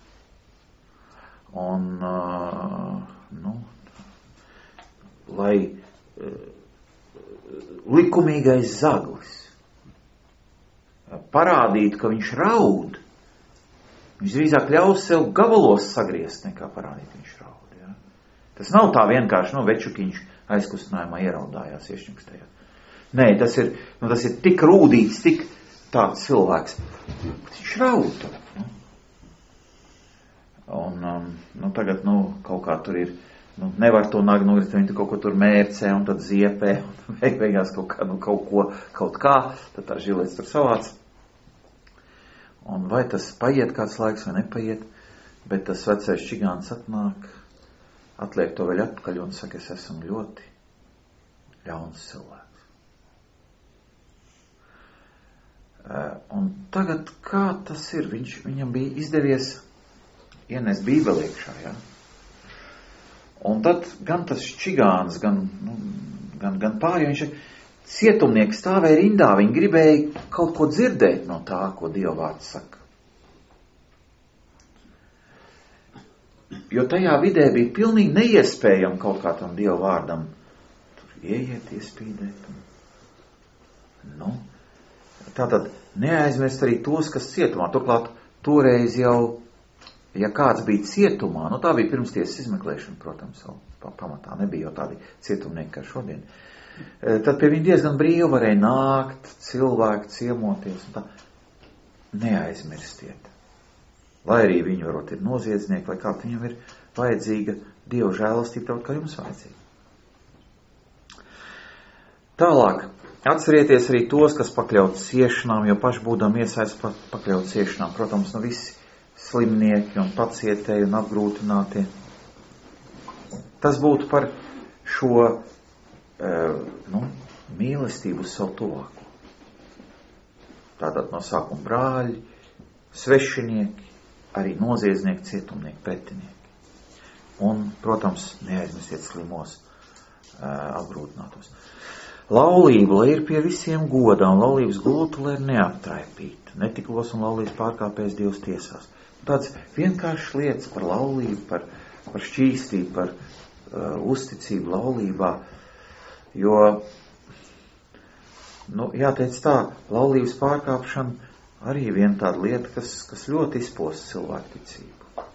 Un, lai likumīgais zaglis parādītu, ka viņš raud, viņš drīzāk ļaus sev gabalos sagriezt, nekā parādīt, ka viņš raud. Ja? Tas nav tā vienkārši, večukiņš aizkustinājumā ieraudājās, iešņukstējās. Nē, tas ir tik rūdīts, tik tāds cilvēks. Viņš raud. Un, tagad, kaut kā tur ir, nevar to nagu nogriezt, viņi kaut ko tur mērcē un tad ziepē, un beigās kaut kā, tad tā žilets tur savāc. Un vai tas paiet kāds laiks vai nepaiet, Bet tas vecais čigāns atnāk, atliek to vēl atpakaļ un saka, es esmu ļoti ļauns cilvēks. Un tagad kā tas ir? Viņam bija izdevies ienest Bībeli iekšā, ja? Un tad gan tas čigāns, gan pārējie, viņš cietumnieki stāvēja rindā, viņi gribēja kaut ko dzirdēt no tā, ko Dieva vārds saka. Jo tajā vidē bija pilnīgi neiespējami kaut kā tam Dieva vārdam tur ieiet, iespīdēt. Tātad neaizmirst arī tos, kas cietumā. Turklāt toreiz jau, ja kāds bija cietumā, tā bija pirmstiesas izmeklēšana, protams, jau pamatā nebija jau tādi cietumnieki kā šodien. Tad pie viņa diezgan brīvi varēja nākt, cilvēki ciemoties. Un tā. Neaizmirstiet. Lai arī viņi varot ir noziedznieki, vai kā viņam ir vajadzīga Dieva žēlastība, tāpat kā jums vajadzīga. Tālāk, atcerieties arī tos, kas pakļaut ciešanām, jo paši būdam iesaist pakļaut ciešanām. Protams, visi slimnieki un pacietēji un apgrūtinātie. Tas būtu par šo mīlestību uz savu tuvāko. Tātad no sākuma brāļi, svešinieki, arī noziedznieki, cietumnieki, pretinieki. Un, protams, neaizmirstiet slimos, apgrūtinātos. Laulība, lai ir pie visiem godā, un laulības gultu, lai ir neaptraipīta, netiklos un laulības pārkāpējs Dievs tiesās. Tāds vienkāršs lietas par laulību, par šķīstību, par uzticību laulībā. Jo, jāteic tā, laulības pārkāpšana arī viena tāda lieta, kas ļoti izposta cilvēku ticību.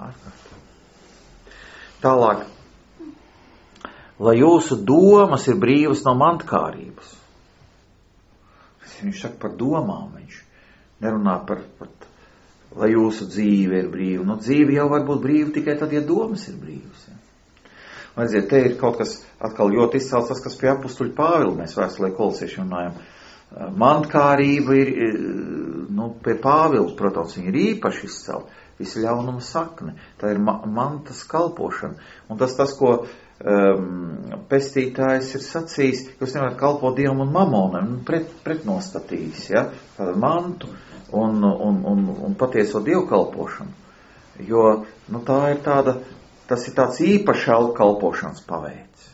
Tālāk, lai jūsu domas ir brīvas no mantkārības. Viņš saka par domām, viņš nerunā par lai jūsu dzīve ir brīva. Dzīve jau var būt brīva tikai tad, ja domas ir brīvas. Ja. Redziet, te ir kaut kas atkal ļoti izcelts, tas, kas pie apustuļa Pāvila, mēs vēstulē Kolosiešiem runājam. Mantkārība ir, pie Pāvila, protams, viņa ir īpaši izcelta. Visa ļaunuma sakne. Tā ir mantas kalpošana. Un tas, ko pestītājs ir sacījis, jūs nevarat kalpot Dievam un mamonam, pretnostatījis, ja? Tāda mantu un patieso Dievu kalpošanu. Jo, tā ir tāda, tas ir tāds īpašs kalpošanas paveids.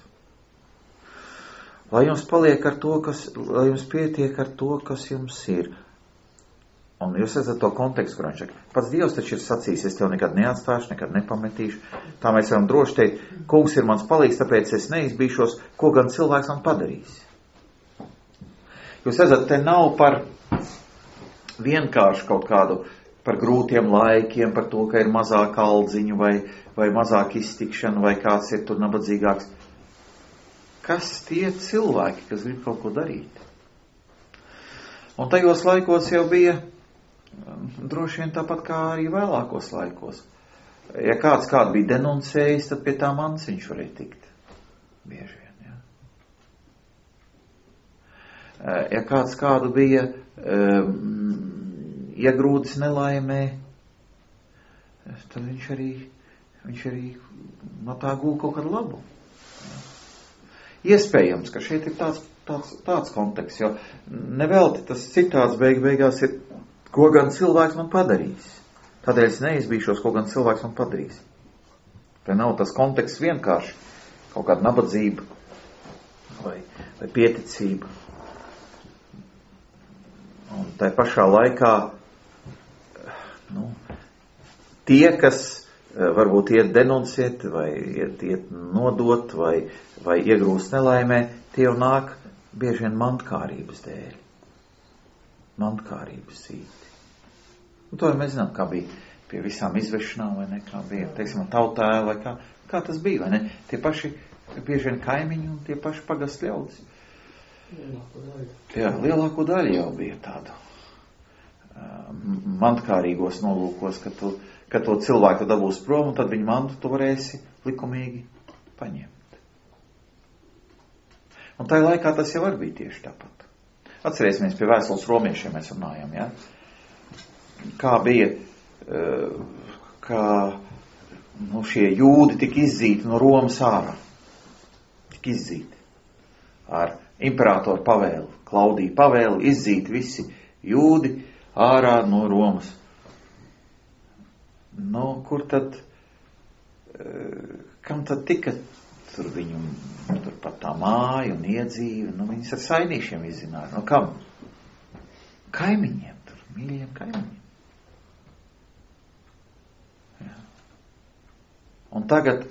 Lai jums paliek ar to, lai jums pietiek ar to, kas jums ir. Un jūs redzat to kontekstu, kur viņš saka, pats Dievs taču ir sacījis, es tev nekad neatstāšu, nekad nepametīšu. Tā mēs varam droši teikt, kungs ir mans palīgs, tāpēc es neizbīšos, ko gan cilvēks man padarīs. Jūs redzat, te nav par vienkārši kaut kādu, par grūtiem laikiem, par to, ka ir mazāk aldziņu vai mazāk iztikšana, vai kāds ir tur nabadzīgāks. Kas tie cilvēki, kas grib kaut ko darīt? Un tajos laikos jau bija droši vien tāpat kā arī vēlākos laikos. Ja kādu bija denuncējis, tad pie tā manciņš varēja tikt. Bieži vien, ja. Ja kādu bija iegrūdis nelaimē, tad viņš arī no tā gūl kaut kādu labu. Ja. Iespējams, ka šeit ir tāds konteksts, jo nevelti tas citāds beigās ir, ko gan cilvēks man padarīs. Tādēļ es neizbīšos, ko gan cilvēks man padarīs. Te nav tas konteksts vienkārši kaut kāda nabadzība vai pieticība. Un tai pašā laikā tie, kas varbūt iet denunciēt vai iet nodot vai iegrūst nelaimē, tie jau nāk bieži vien mantkārības dēļ. Mantkārības zīti. Un to mēs zinām, kā bija pie visām izvešanām, vai ne, kā bija, teiksim, tautā, vai kā tas bija, vai ne? Tie paši bieži vien kaimiņi un tie paši pagast ļaudis. Jā, lielāko daļu jau bija tādu mantkārīgos nolūkos, ka to cilvēku dabūs prom, un tad viņa mantu tu varēsi likumīgi paņemt. Un tajā laikā tas jau arī bija tieši tāpat. Atcerēsimies, pie vēstules romiešiem mēs runājam, ja? Kā ka šie jūdi tika izzīti no Romas ārā. Tika izzīti ar imperatoru pavēli, Klaudija pavēli, izzīti visi jūdi ārā no Romas. Kur tad, kam tad tika tur viņu, tur pat tā māja un iedzīve, viņas ar sainīšiem izzināja. Kam? Kaimiņiem tur, mīļiem kaimiņiem. Jā. Un tagad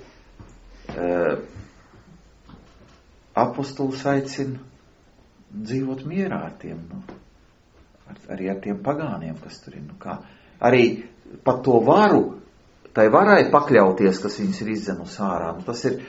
apostols aicina dzīvot mierā ar tiem, arī ar tiem pagāniem, kas tur ir. Arī pat to varu, tai varai pakļauties, kas viņas ir izzenus ārā. Tas ir,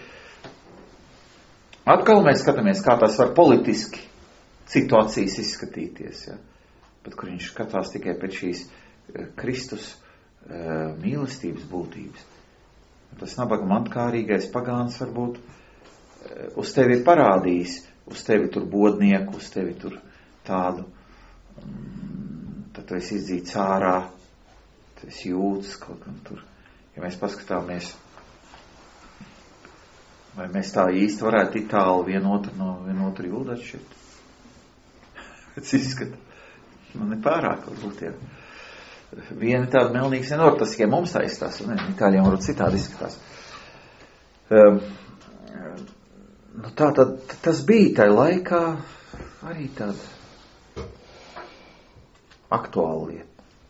atkal mēs skatāmies, kā tas var politiski situācijas izskatīties, ja? Bet kur viņš skatās tikai pēc šīs Kristus mīlestības būtības. Tas nabaga mantkārīgais pagāns varbūt uz tevi ir parādījis, uz tevi tur bodnieku, uz tevi tur tādu, tad tu esi izdzīts ārā, tu esi jūtas kaut kam tur. Ja mēs paskatāmies, vai mēs tā īsti varētu itāli vienotru jūdu atšķirt? Pēc izskata. Nepārāk, varbūt, jā. Viena tāda melnīgs, tas tikai mums tā izstās, un itāļiem varbūt citādi izskatās. Tas bija tajā laikā arī tāda aktuāla lieta.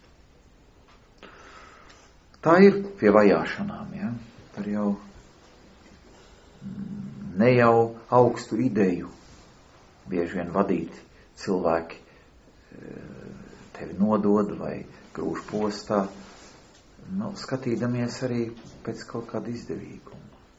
Tā ir pie vajāšanām, ja? Par jau ne jau augstu ideju bieži vien vadīti cilvēki tevi nodod vai grūž postā, skatīdamies arī pēc kaut kāda izdevīguma.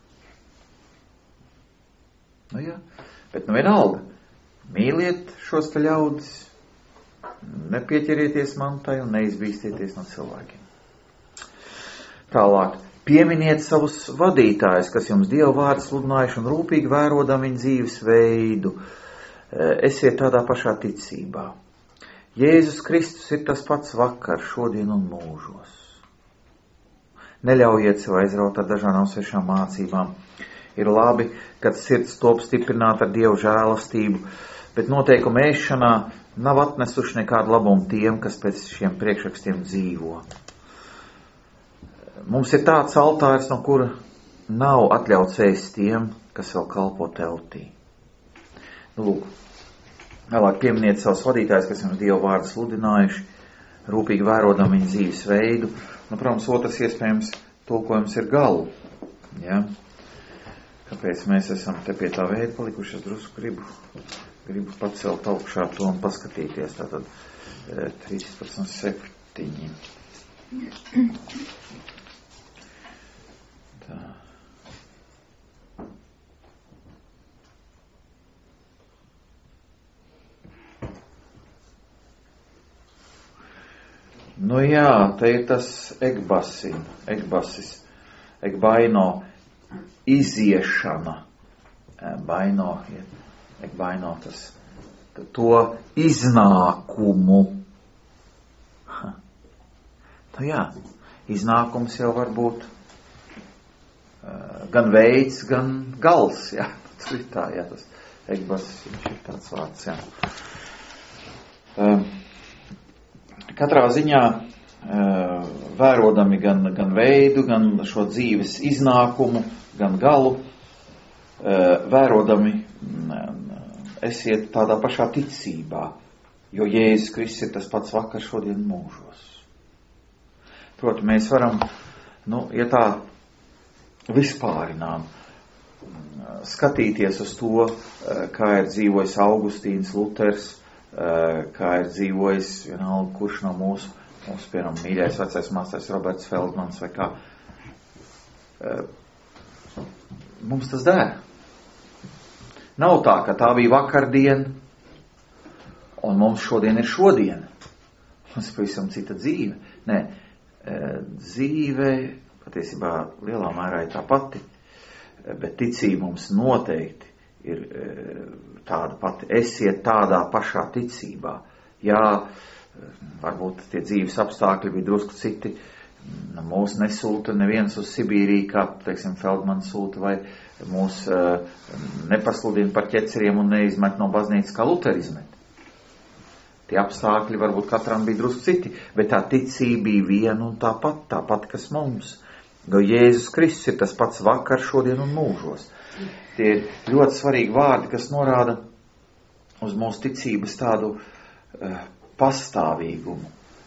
Jā, bet vienalga, mīliet šos te ļaudis, nepieķerieties mantai un neizbīstieties no cilvēkiem. Tālāk, pieminiet savus vadītājus, kas jums Dieva vārdu sludinājuši un rūpīgi vērodam viņu dzīves veidu. Esiet tādā pašā ticībā. Jēzus Kristus ir tas pats vakar, šodien un mūžos. Neļaujiet sev aizraut ar dažādām svešām mācībām. Ir labi, kad sirds top stiprināt ar Dievu žēlastību, bet noteikumu ēšanā nav atnesuši nekādu labumu tiem, kas pēc šiem priekšrakstiem dzīvo. Mums ir tāds altārs, no kura nav atļauts ēst tiem, kas vēl kalpo teltī. Lūk, vēlāk pieminiet savus vadītājus, kas jums Dievu vārdu sludinājuši, rūpīgi vērodam viņu dzīves veidu. Protams, otrs iespējams tulkojums ir galu. Ja? Kāpēc mēs esam te pie tā veida palikuši? Es drusku gribu pacelt augšā to un paskatīties. Tātad 13.7. Tā. Jā, te ir tas ekbaino iziešana, ekbaino tas, to iznākumu. Jā, iznākums jau var būt gan veids, gan gals, jā, tas ir tā, jā, tas ekbasis, viņš ir tāds vārds, jā. Katrā ziņā vērodami gan veidu, gan šo dzīves iznākumu, gan galu, vērodami esiet tādā pašā ticībā, jo Jēzus Kristus ir tas pats vakar, šodien mūžos. Proti, mēs varam, ja tā vispārinām, skatīties uz to, kā ir dzīvojis Augustīns, Luters, kā ir dzīvojis vienalga, kurš no mūsu piemēram, mīļais vecais māsais Roberts Feldmans vai kā. Mums tas der. Nav tā, ka tā bija vakardien un mums šodien ir šodien. Mums ir pavisam cita dzīve. Nē, dzīve patiesībā lielā mērā ir tā pati, bet ticība mums noteikti ir tāda pati. Esiet tādā pašā ticībā. Jā, varbūt tie dzīves apstākļi bija drusku citi, mūs nesūta neviens uz Sibīriju, kā, teiksim, Feldmans sūta, vai mūs nepasludina par ķeceriem un neizmet no baznīcas, kā Luteri izmet. Tie apstākļi varbūt katram bija drusku citi, bet tā ticība bija viena un tāpat, kas mums. Jo Jēzus Kristus ir tas pats vakar, šodien un mūžos. Tie ir ļoti svarīgi vārdi, kas norāda uz mūsu ticības tādu pastāvīgumu.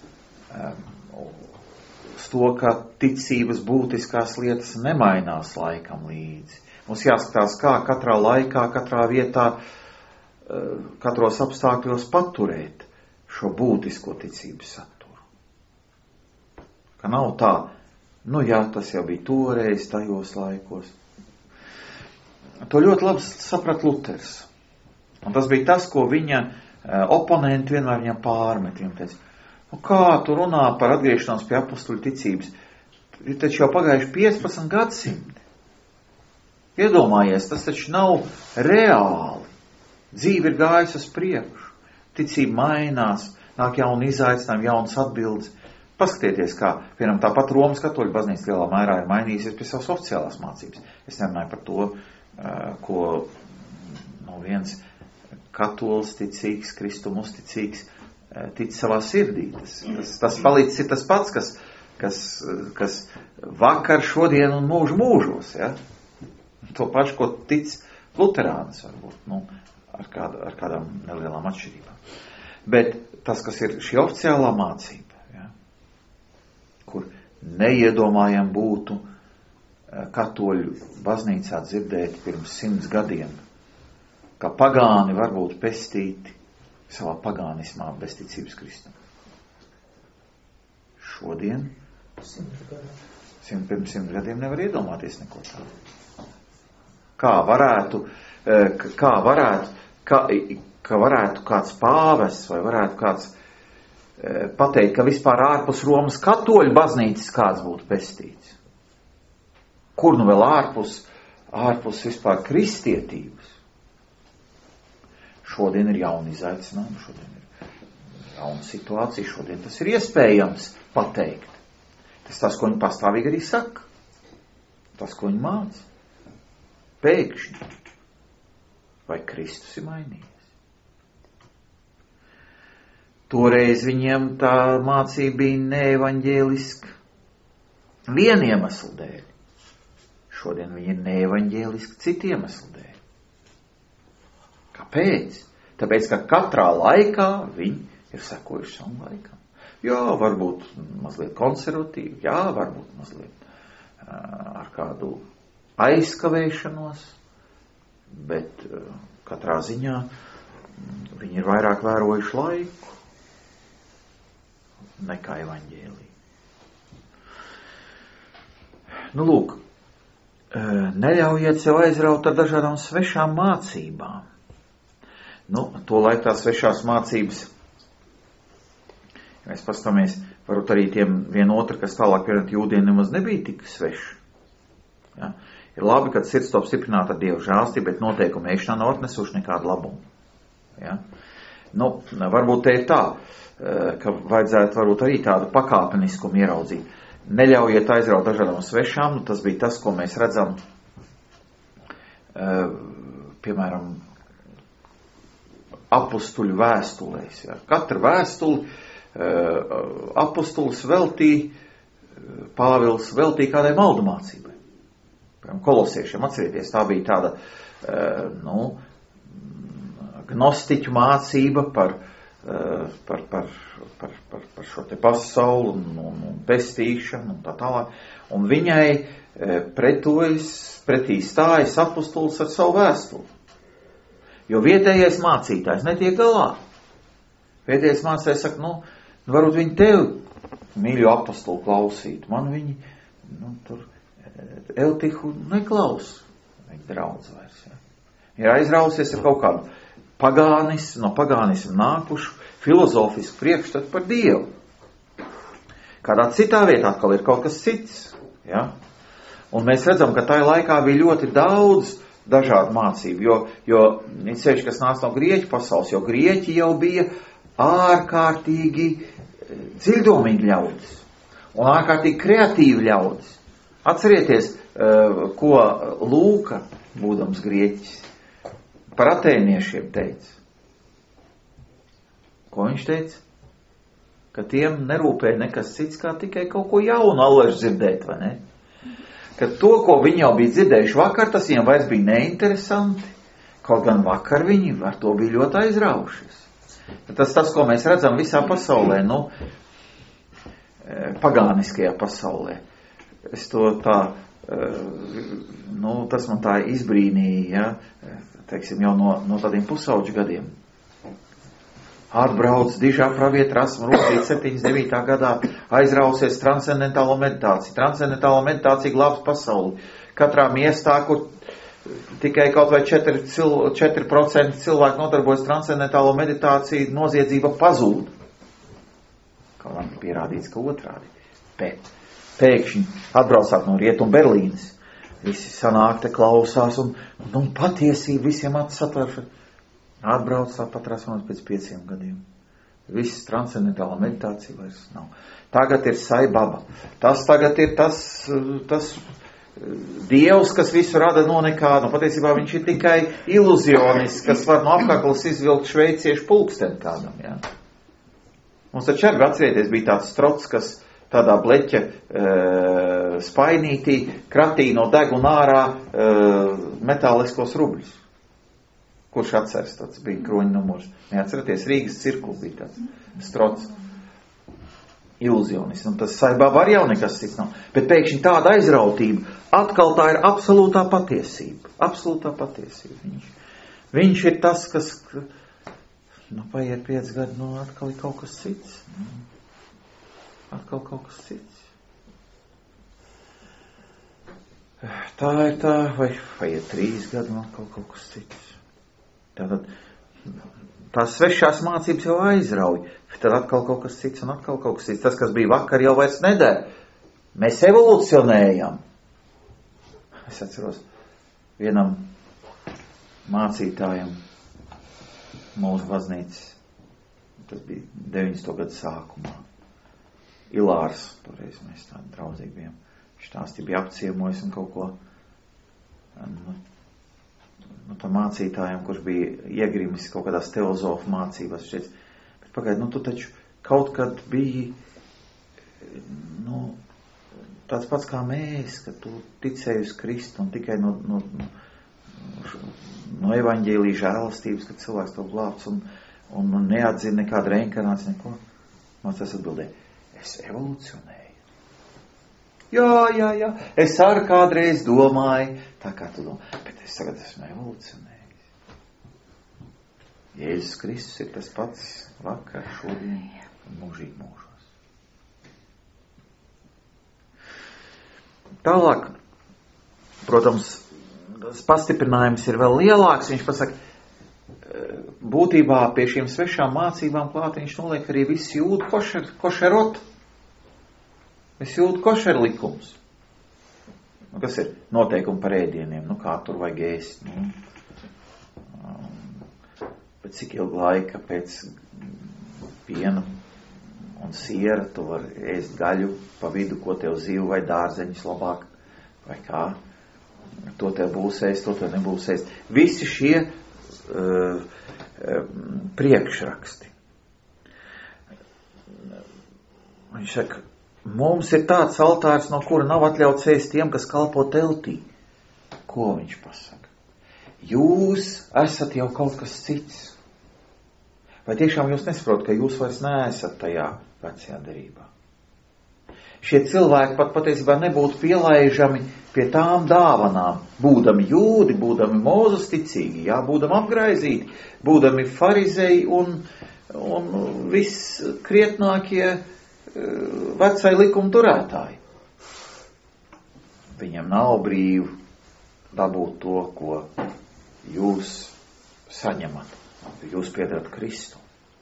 Uz to, ka ticības būtiskās lietas nemainās laikam līdzi. Mums jāskatās, kā katrā laikā, katrā vietā, katros apstākļos paturēt šo būtisko ticības saturu. Ka nav tā, tas jau bija toreiz, tajos laikos. To ļoti labi saprat Luters. Un tas bija tas, ko viņa oponenti vienmēr viņam pārmet. Viņam teica, kā tu runā par atgriešanos pie apostuļu ticības? Ir taču jau pagājuši 15 gadsimti. Iedomājies, tas taču nav reāli. Dzīve ir gājusi uz priekšu. Ticība mainās, nāk jauni izaicinājumi, jaunas atbildes. Paskatieties, kā, piemēram, tāpat Romas katoļu baznīca lielā mērā ir mainījusies pie savas oficiālās mācības. Es nerunāju par to, ko viens katolis ticīgs, Kristum uzticīgs, tic savā sirdī. Tas palīdz ir tas pats, kas vakar, šodien un mūžos. Ja? To pašu, ko tic luterānis varbūt, ar kādām nelielām atšķirībām. Bet tas, kas ir šī oficiālā mācība, ja, kur neiedomājam būtu katoļu baznīcā dzirdēt pirms 100 gadiem, ka pagāni var būt pestīti savā pagānismā bez ticības Kristum. Šodien, pirms 100 gadiem nevar iedomāties neko tādu. Kā varētu kāds pāvests vai varētu kāds pateikt, ka vispār ārpus Romas katoļu baznīcas kāds būtu pestīts. Kur nu vēl ārpus vispār kristietības? Šodien ir jauni izaicinājumi, šodien ir jauna situācija, šodien tas ir iespējams pateikt. Tas, ko viņi pastāvīgi arī saka. Tas, ko viņi māca. Pēkšņi. Vai Kristus ir mainījies? Toreiz viņiem tā mācība bija neevaņģēliska viena iemesla dēļ. Šodien viņi ir neevaņģēliski citu iemeslu dēļ. Kāpēc? Tāpēc, ka katrā laikā viņi ir sekojuši savam laikam. Jā, varbūt mazliet konservatīvi, jā, varbūt mazliet ar kādu aizkavēšanos, bet katrā ziņā viņi ir vairāk vērojuši laiku nekā evaņģēliju. Lūk, neļaujiet sev aizraut ar dažādām svešām mācībām. To laik tās svešās mācības, ja mēs pastāmies, varbūt arī tiem vienotru, kas tālāk pierunāt jūdiem nemaz nebija tik sveši. Ja? Ir labi, kad sirds top stiprināt ar Dievu žēlstību, bet noteikumi ēšanā nav atnesuši nekādu labumu. Ja? Varbūt te ir tā, ka vajadzētu varbūt arī tādu pakāpeniskumu ieraudzīt. Neļaujiet aizraut dažādām svešām, tas bija tas, ko mēs redzam, piemēram, apustuļu vēstulēs. Ja? Katru vēstuli apustulis veltīja, Pāvils veltīja kādai maldumācībai. Kolosiešiem, atcerieties, tā bija tāda gnostiķu mācība par šo te pasauli un pestīšanu un tā tālāk. Un viņai pretī stājas apustulis ar savu vēstuli. Jo vietējais mācītājs netiek galā. Vietējais mācītājs saka, varbūt viņi tevi, mīļo apostulu, klausīt. Man viņi, tur Eltihu neklaus. Viņi draudz vairs, ja. Ir aizrausies ar kaut kādu no pagānismu nākušu filozofisku priekšstatu par Dievu. Kādā citā vietā atkal ir kaut kas cits, ja. Un mēs redzam, ka tajā laikā bija ļoti daudz dažādu mācību, jo ceļš, kas nāca no grieķu pasaules, jo grieķi jau bija ārkārtīgi dziļdomīgi ļaudis. un ārkārtīgi kreatīvi ļaudis. Atcerieties, ko Lūka, būdams grieķis, par atēniešiem teica. Ko viņš teica? Ka tiem nerūpēja nekas cits, kā tikai kaut ko jaunu allaž dzirdēt, vai ne? Ka to, ko viņi jau bija dzirdējuši vakar, tas viņiem vairs bija neinteresanti, kaut gan vakar viņi ar to bija ļoti aizraušies. Tas, ko mēs redzam visā pasaulē, pagāniskajā pasaulē. Es to tā, tas man tā izbrīnīja, teiksim, jau no tādiem pusauģu gadiem. Atbrauc dižā pravieta Rasma Rūsīt 79. gadā, aizrausies transcendentālo meditāciju. Transcendentālo meditācija glābs pasauli. Katrā miestā, kur tikai kaut vai 4% cilvēku nodarbojas transcendentālo meditāciju, noziedzība pazūd. Kā man pierādīts, ka otrādi. Bet pēkšņi atbraucāt no Rietum Berlīnes. Visi sanāk te klausās un patiesība visiem atsatverša. Atbrauc tāpat rasmās pēc 5 gadiem. Viss transcendentāla meditācija vairs nav. Tagad ir Saibaba. Tas tagad ir tas dievs, kas visu rada no nekā. Patiesībā viņš ir tikai iluzionis, kas var no apkaklas izvilkt šveiciešu pulksteni kādam. Ja? Mums taču arī atcerieties bija tāds strots, kas tādā bleķa spainītī kratīja no deguna ārā metāliskos rubļus. Kurš atceras, tāds bija kroņa numurs. Neatceraties, Rīgas cirkuli bija tāds strots. Iluzionis. Un tas Saibaba arī jau nekas cits nav. Bet pēkšņi tāda aizrautība. Atkal tā ir absolūtā patiesība. Absolūtā patiesība. Viņš ir tas, kas, paiet 5 gadi, atkal ir kaut kas cits. Atkal kaut kas cits. Tā ir tā, vai paiet 3 gadi, atkal kaut kas cits. Tātad tās svešās mācības jau aizrauj, tad atkal kaut kas cits un atkal kaut kas cits. Tas, kas bija vakar, jau vairs neder. Mēs evolucionējam. Es atceros vienam mācītājam mūsu baznīcas, tas bija 90. gadu sākumā. Ilārs, toreiz mēs tādi draudzīgi bijām. Viņš tās bija apciemojis un kaut ko. Tam mācītājam, kurš bija iegrimis kaut kādās teozofu mācībās, šeit, bet pagaid, tu taču kaut kad biji, tāds pats kā mēs, ka tu ticēji uz Kristu un tikai no evaņģēlija žēlastības, ka cilvēks to glābts un neatzina nekādu reinkarnāciju, neko. Mācās atbildēja, es evolucionēju. Jā, es arī kādreiz domāju, tā kā tu domā, bet es tagad esmu evolucionējis. Jēzus Kristus ir tas pats vakar, šodien un mūžīgi mūžos. Tālāk, protams, tas pastiprinājums ir vēl lielāks, viņš pasaka, būtībā pie šīm svešām mācībām klāt, viņš noliek arī visu jūdu košerot. Es jūtu košer likums. Kas ir noteikumi par ēdieniem? Kā tur vajag ēst? Pēc cik ilga laika pēc piena un siera tu var ēst gaļu pa vidu, ko tev zivu vai dārzeņus labāk, vai kā? To tev būs ēst, to tev nebūs ēst. Visi šie priekšraksti. Viņš saka, mums ir tāds altārs, no kura nav atļauts ēst tiem, kas kalpo teltī. Ko viņš pasaka? Jūs esat jau kaut kas cits. Vai tiešām jūs nesaprotat, ka jūs vairs neesat tajā vecajā derībā? Šie cilvēki pat patiesībā nebūtu pielaižami pie tām dāvanām, būdami jūdi, būdami Mūzes ticīgi, būdami apgraizīti, būdami farizēji un viss krietnākie vecai likuma turētāji. Viņam nav brīvi dabūt to, ko jūs saņemat. Jūs piedarat Kristu.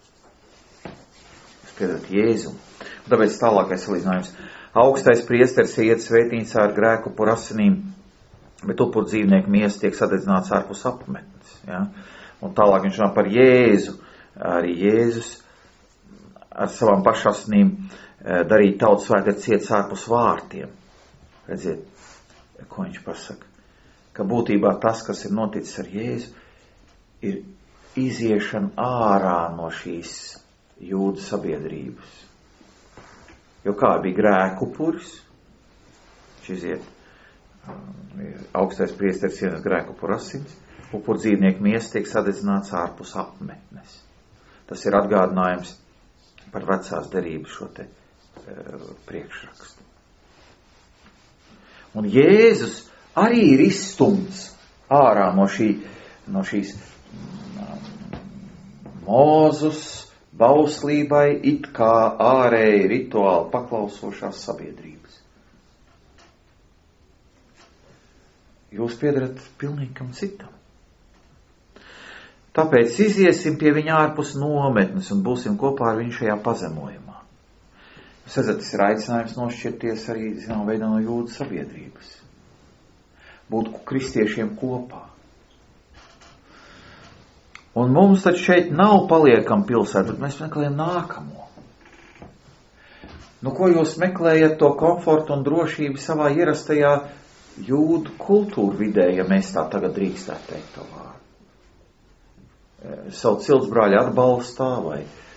Jūs piedarat Jēzum. Un tāpēc tālākais salīdzinājums. Augstais priesteris iet svētnīcā ar grēku par asinīm, bet upuru dzīvnieku miesa tiek sadedzināts ārpus apmetnes. Ja? Un tālāk viņš runā par Jēzu. Arī Jēzus ar savām pašasnīm darīt tautas vajag ciets ārpus vārtiem. Redziet, ko viņš pasaka? Ka būtībā tas, kas ir noticis ar Jēzu, ir iziešana ārā no šīs jūdu sabiedrības. Jo kā bija grēku upuris, viņš iziet, augstais priesteris ienes grēku upuru asins, upuru dzīvnieku miesas tiek sadedzināts ārpus apmetnes. Tas ir atgādinājums par vecās derības šo te priekšrakstu. Un Jēzus arī ir izstumts ārā no šīs Mūzus bauslībai it kā ārēji rituāli paklausošās sabiedrības. Jūs piederat pilnīgi kam citam. Tāpēc iziesim pie viņa ārpus nometnes un būsim kopā ar viņu šajā pazemojumā. Jūs redzat, tas ir aicinājums nošķirties arī, zinām, veidā no jūdu sabiedrības. Būt kristiešiem kopā. Un mums taču šeit nav paliekama pilsēta, bet mēs meklējam nākamo. Nu, ko jūs meklējat to komfortu un drošību savā ierastajā jūdu kultūra vidē, ja mēs tā tagad drīkstētu teikt to vārdu? Savu ciltsbrāļu atbalstā vai...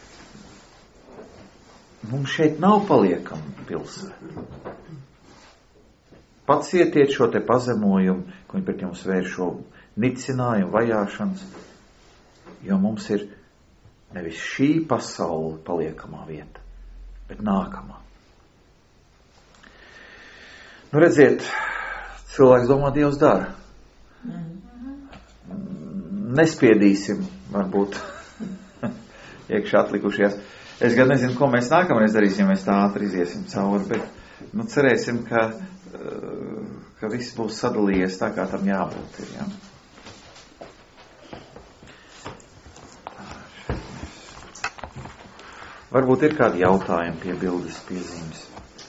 Mums šeit nav paliekama pilsēta. Pacietiet šo te pazemojumu, ko viņi pret jums vērš šo nicinājumu, vajāšanas, jo mums ir nevis šī pasaule paliekamā vieta, bet nākamā. Nu, redziet, cilvēks domā, Dievs dara. Nespiedīsim, varbūt, iekšā atlikušies. Es gan nezinu, ko mēs nākamreiz darīsim, ja mēs tā ātri iziesim cauri, bet, nu, cerēsim, ka viss būs sadalījies tā, kā tam jābūt ir, ja? Varbūt ir kādi jautājumi, piebildes, piezīmes.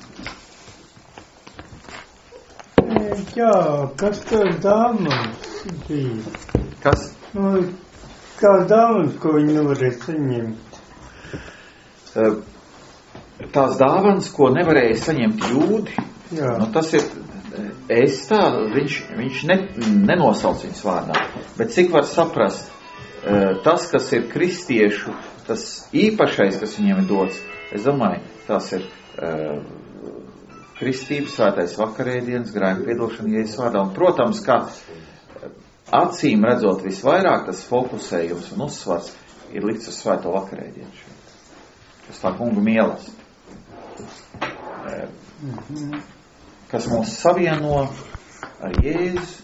Jā, kas tās dāmas bija? Kas? Nu, kā dāmas, ko viņi nevarēja saņemt? Tās dāvanas, ko nevarēja saņemt jūdi, nu, tas ir, viņš nenosauc viņas vārdā, bet cik var saprast, tas, kas ir kristiešu, tas īpašais, kas viņiem ir dots, es domāju, tās ir kristības, svētais vakarēdienas, grēku piedošana Jēzus vārdā. Un, protams, kā acīm redzot visvairāk, tas fokusējums un uzsvars ir likts uz svēto vakarēdienu. Tas tā kungu mīlestība. Kas mūs savieno ar Jēzu,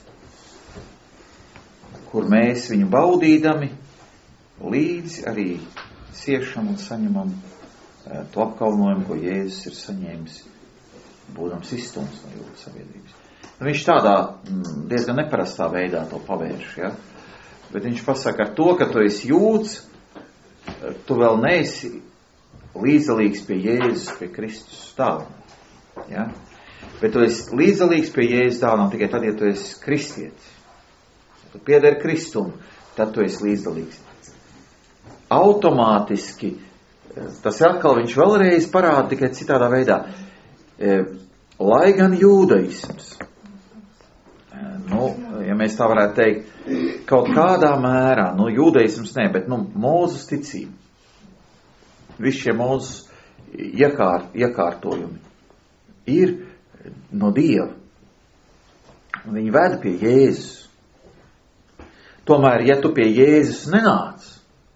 kur mēs viņu baudīdami līdzi arī ciešam un saņemam to apkaunojumu, ko Jēzus ir saņēmis, būdams izstumts no jūdu sabiedrības. Nu, viņš tādā diezgan neparastā veidā to pavērš, ja? Bet viņš pasaka, ar to, ka tu esi jūds, tu vēl neesi līdzdalīgs pie Jēzus, pie Kristus dāvana. Ja? Bet tu esi līdzdalīgs pie Jēzus dāvana tikai tad, ja tu esi kristietis. Tu piederi Kristumu, tad tu esi līdzdalīgs. Automātiski, tas atkal viņš vēlreiz parāda tikai citādā veidā. Lai gan jūdaisms, nu, ja mēs tā varētu teikt, kaut kādā mērā, nu, jūdaisms ne, bet, nu, Mūzes ticība, visi šie Mūzes iekārtojumi ir no Dieva. Viņi ved pie Jēzus. Tomēr, ja tu pie Jēzus nenāc,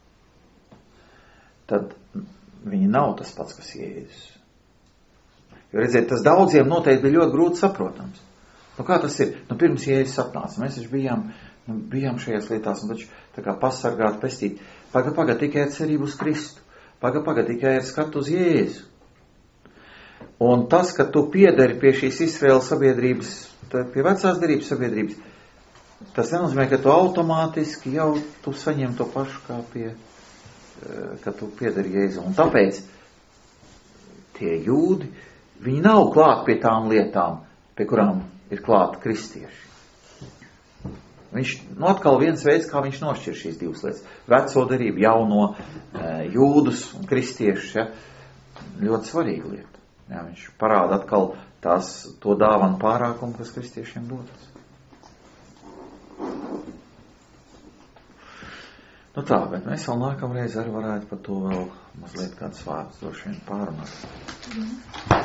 tad viņi nav tas pats, kas Jēzus. Jo, redziet, tas daudziem noteikti bija ļoti grūti saprotams. Nu, kā tas ir? Nu, pirms Jēzus atnāca, mēs taču bijām šajās lietās, un taču tā kā pasargāt, pestīt. Paga, tikai ar cerību uz Kristu. Paga, tikai ar skatu uz Jēzu. Un tas, ka tu piederi pie šīs Izraēlas sabiedrības, pie vecās derības sabiedrības, tas nenozīmē, ka tu automātiski jau tu saņem to pašu kā pie, ka tu piederi Jēzu. Un tāpēc tie jūdi, viņi nav klāt pie tām lietām, pie kurām ir klāti kristieši. Viņš, atkal viens veids, kā viņš nošķir šīs divas lietas. Veco derību, jauno, jūdus un kristiešus, ja, ļoti svarīga lieta. Ja, viņš parāda atkal to dāvanu pārākumu, kas kristiešiem dotas. Tā, bet mēs vēl nākamreiz arī varētu par to vēl mazliet kāds vārds droši vien pārunāt.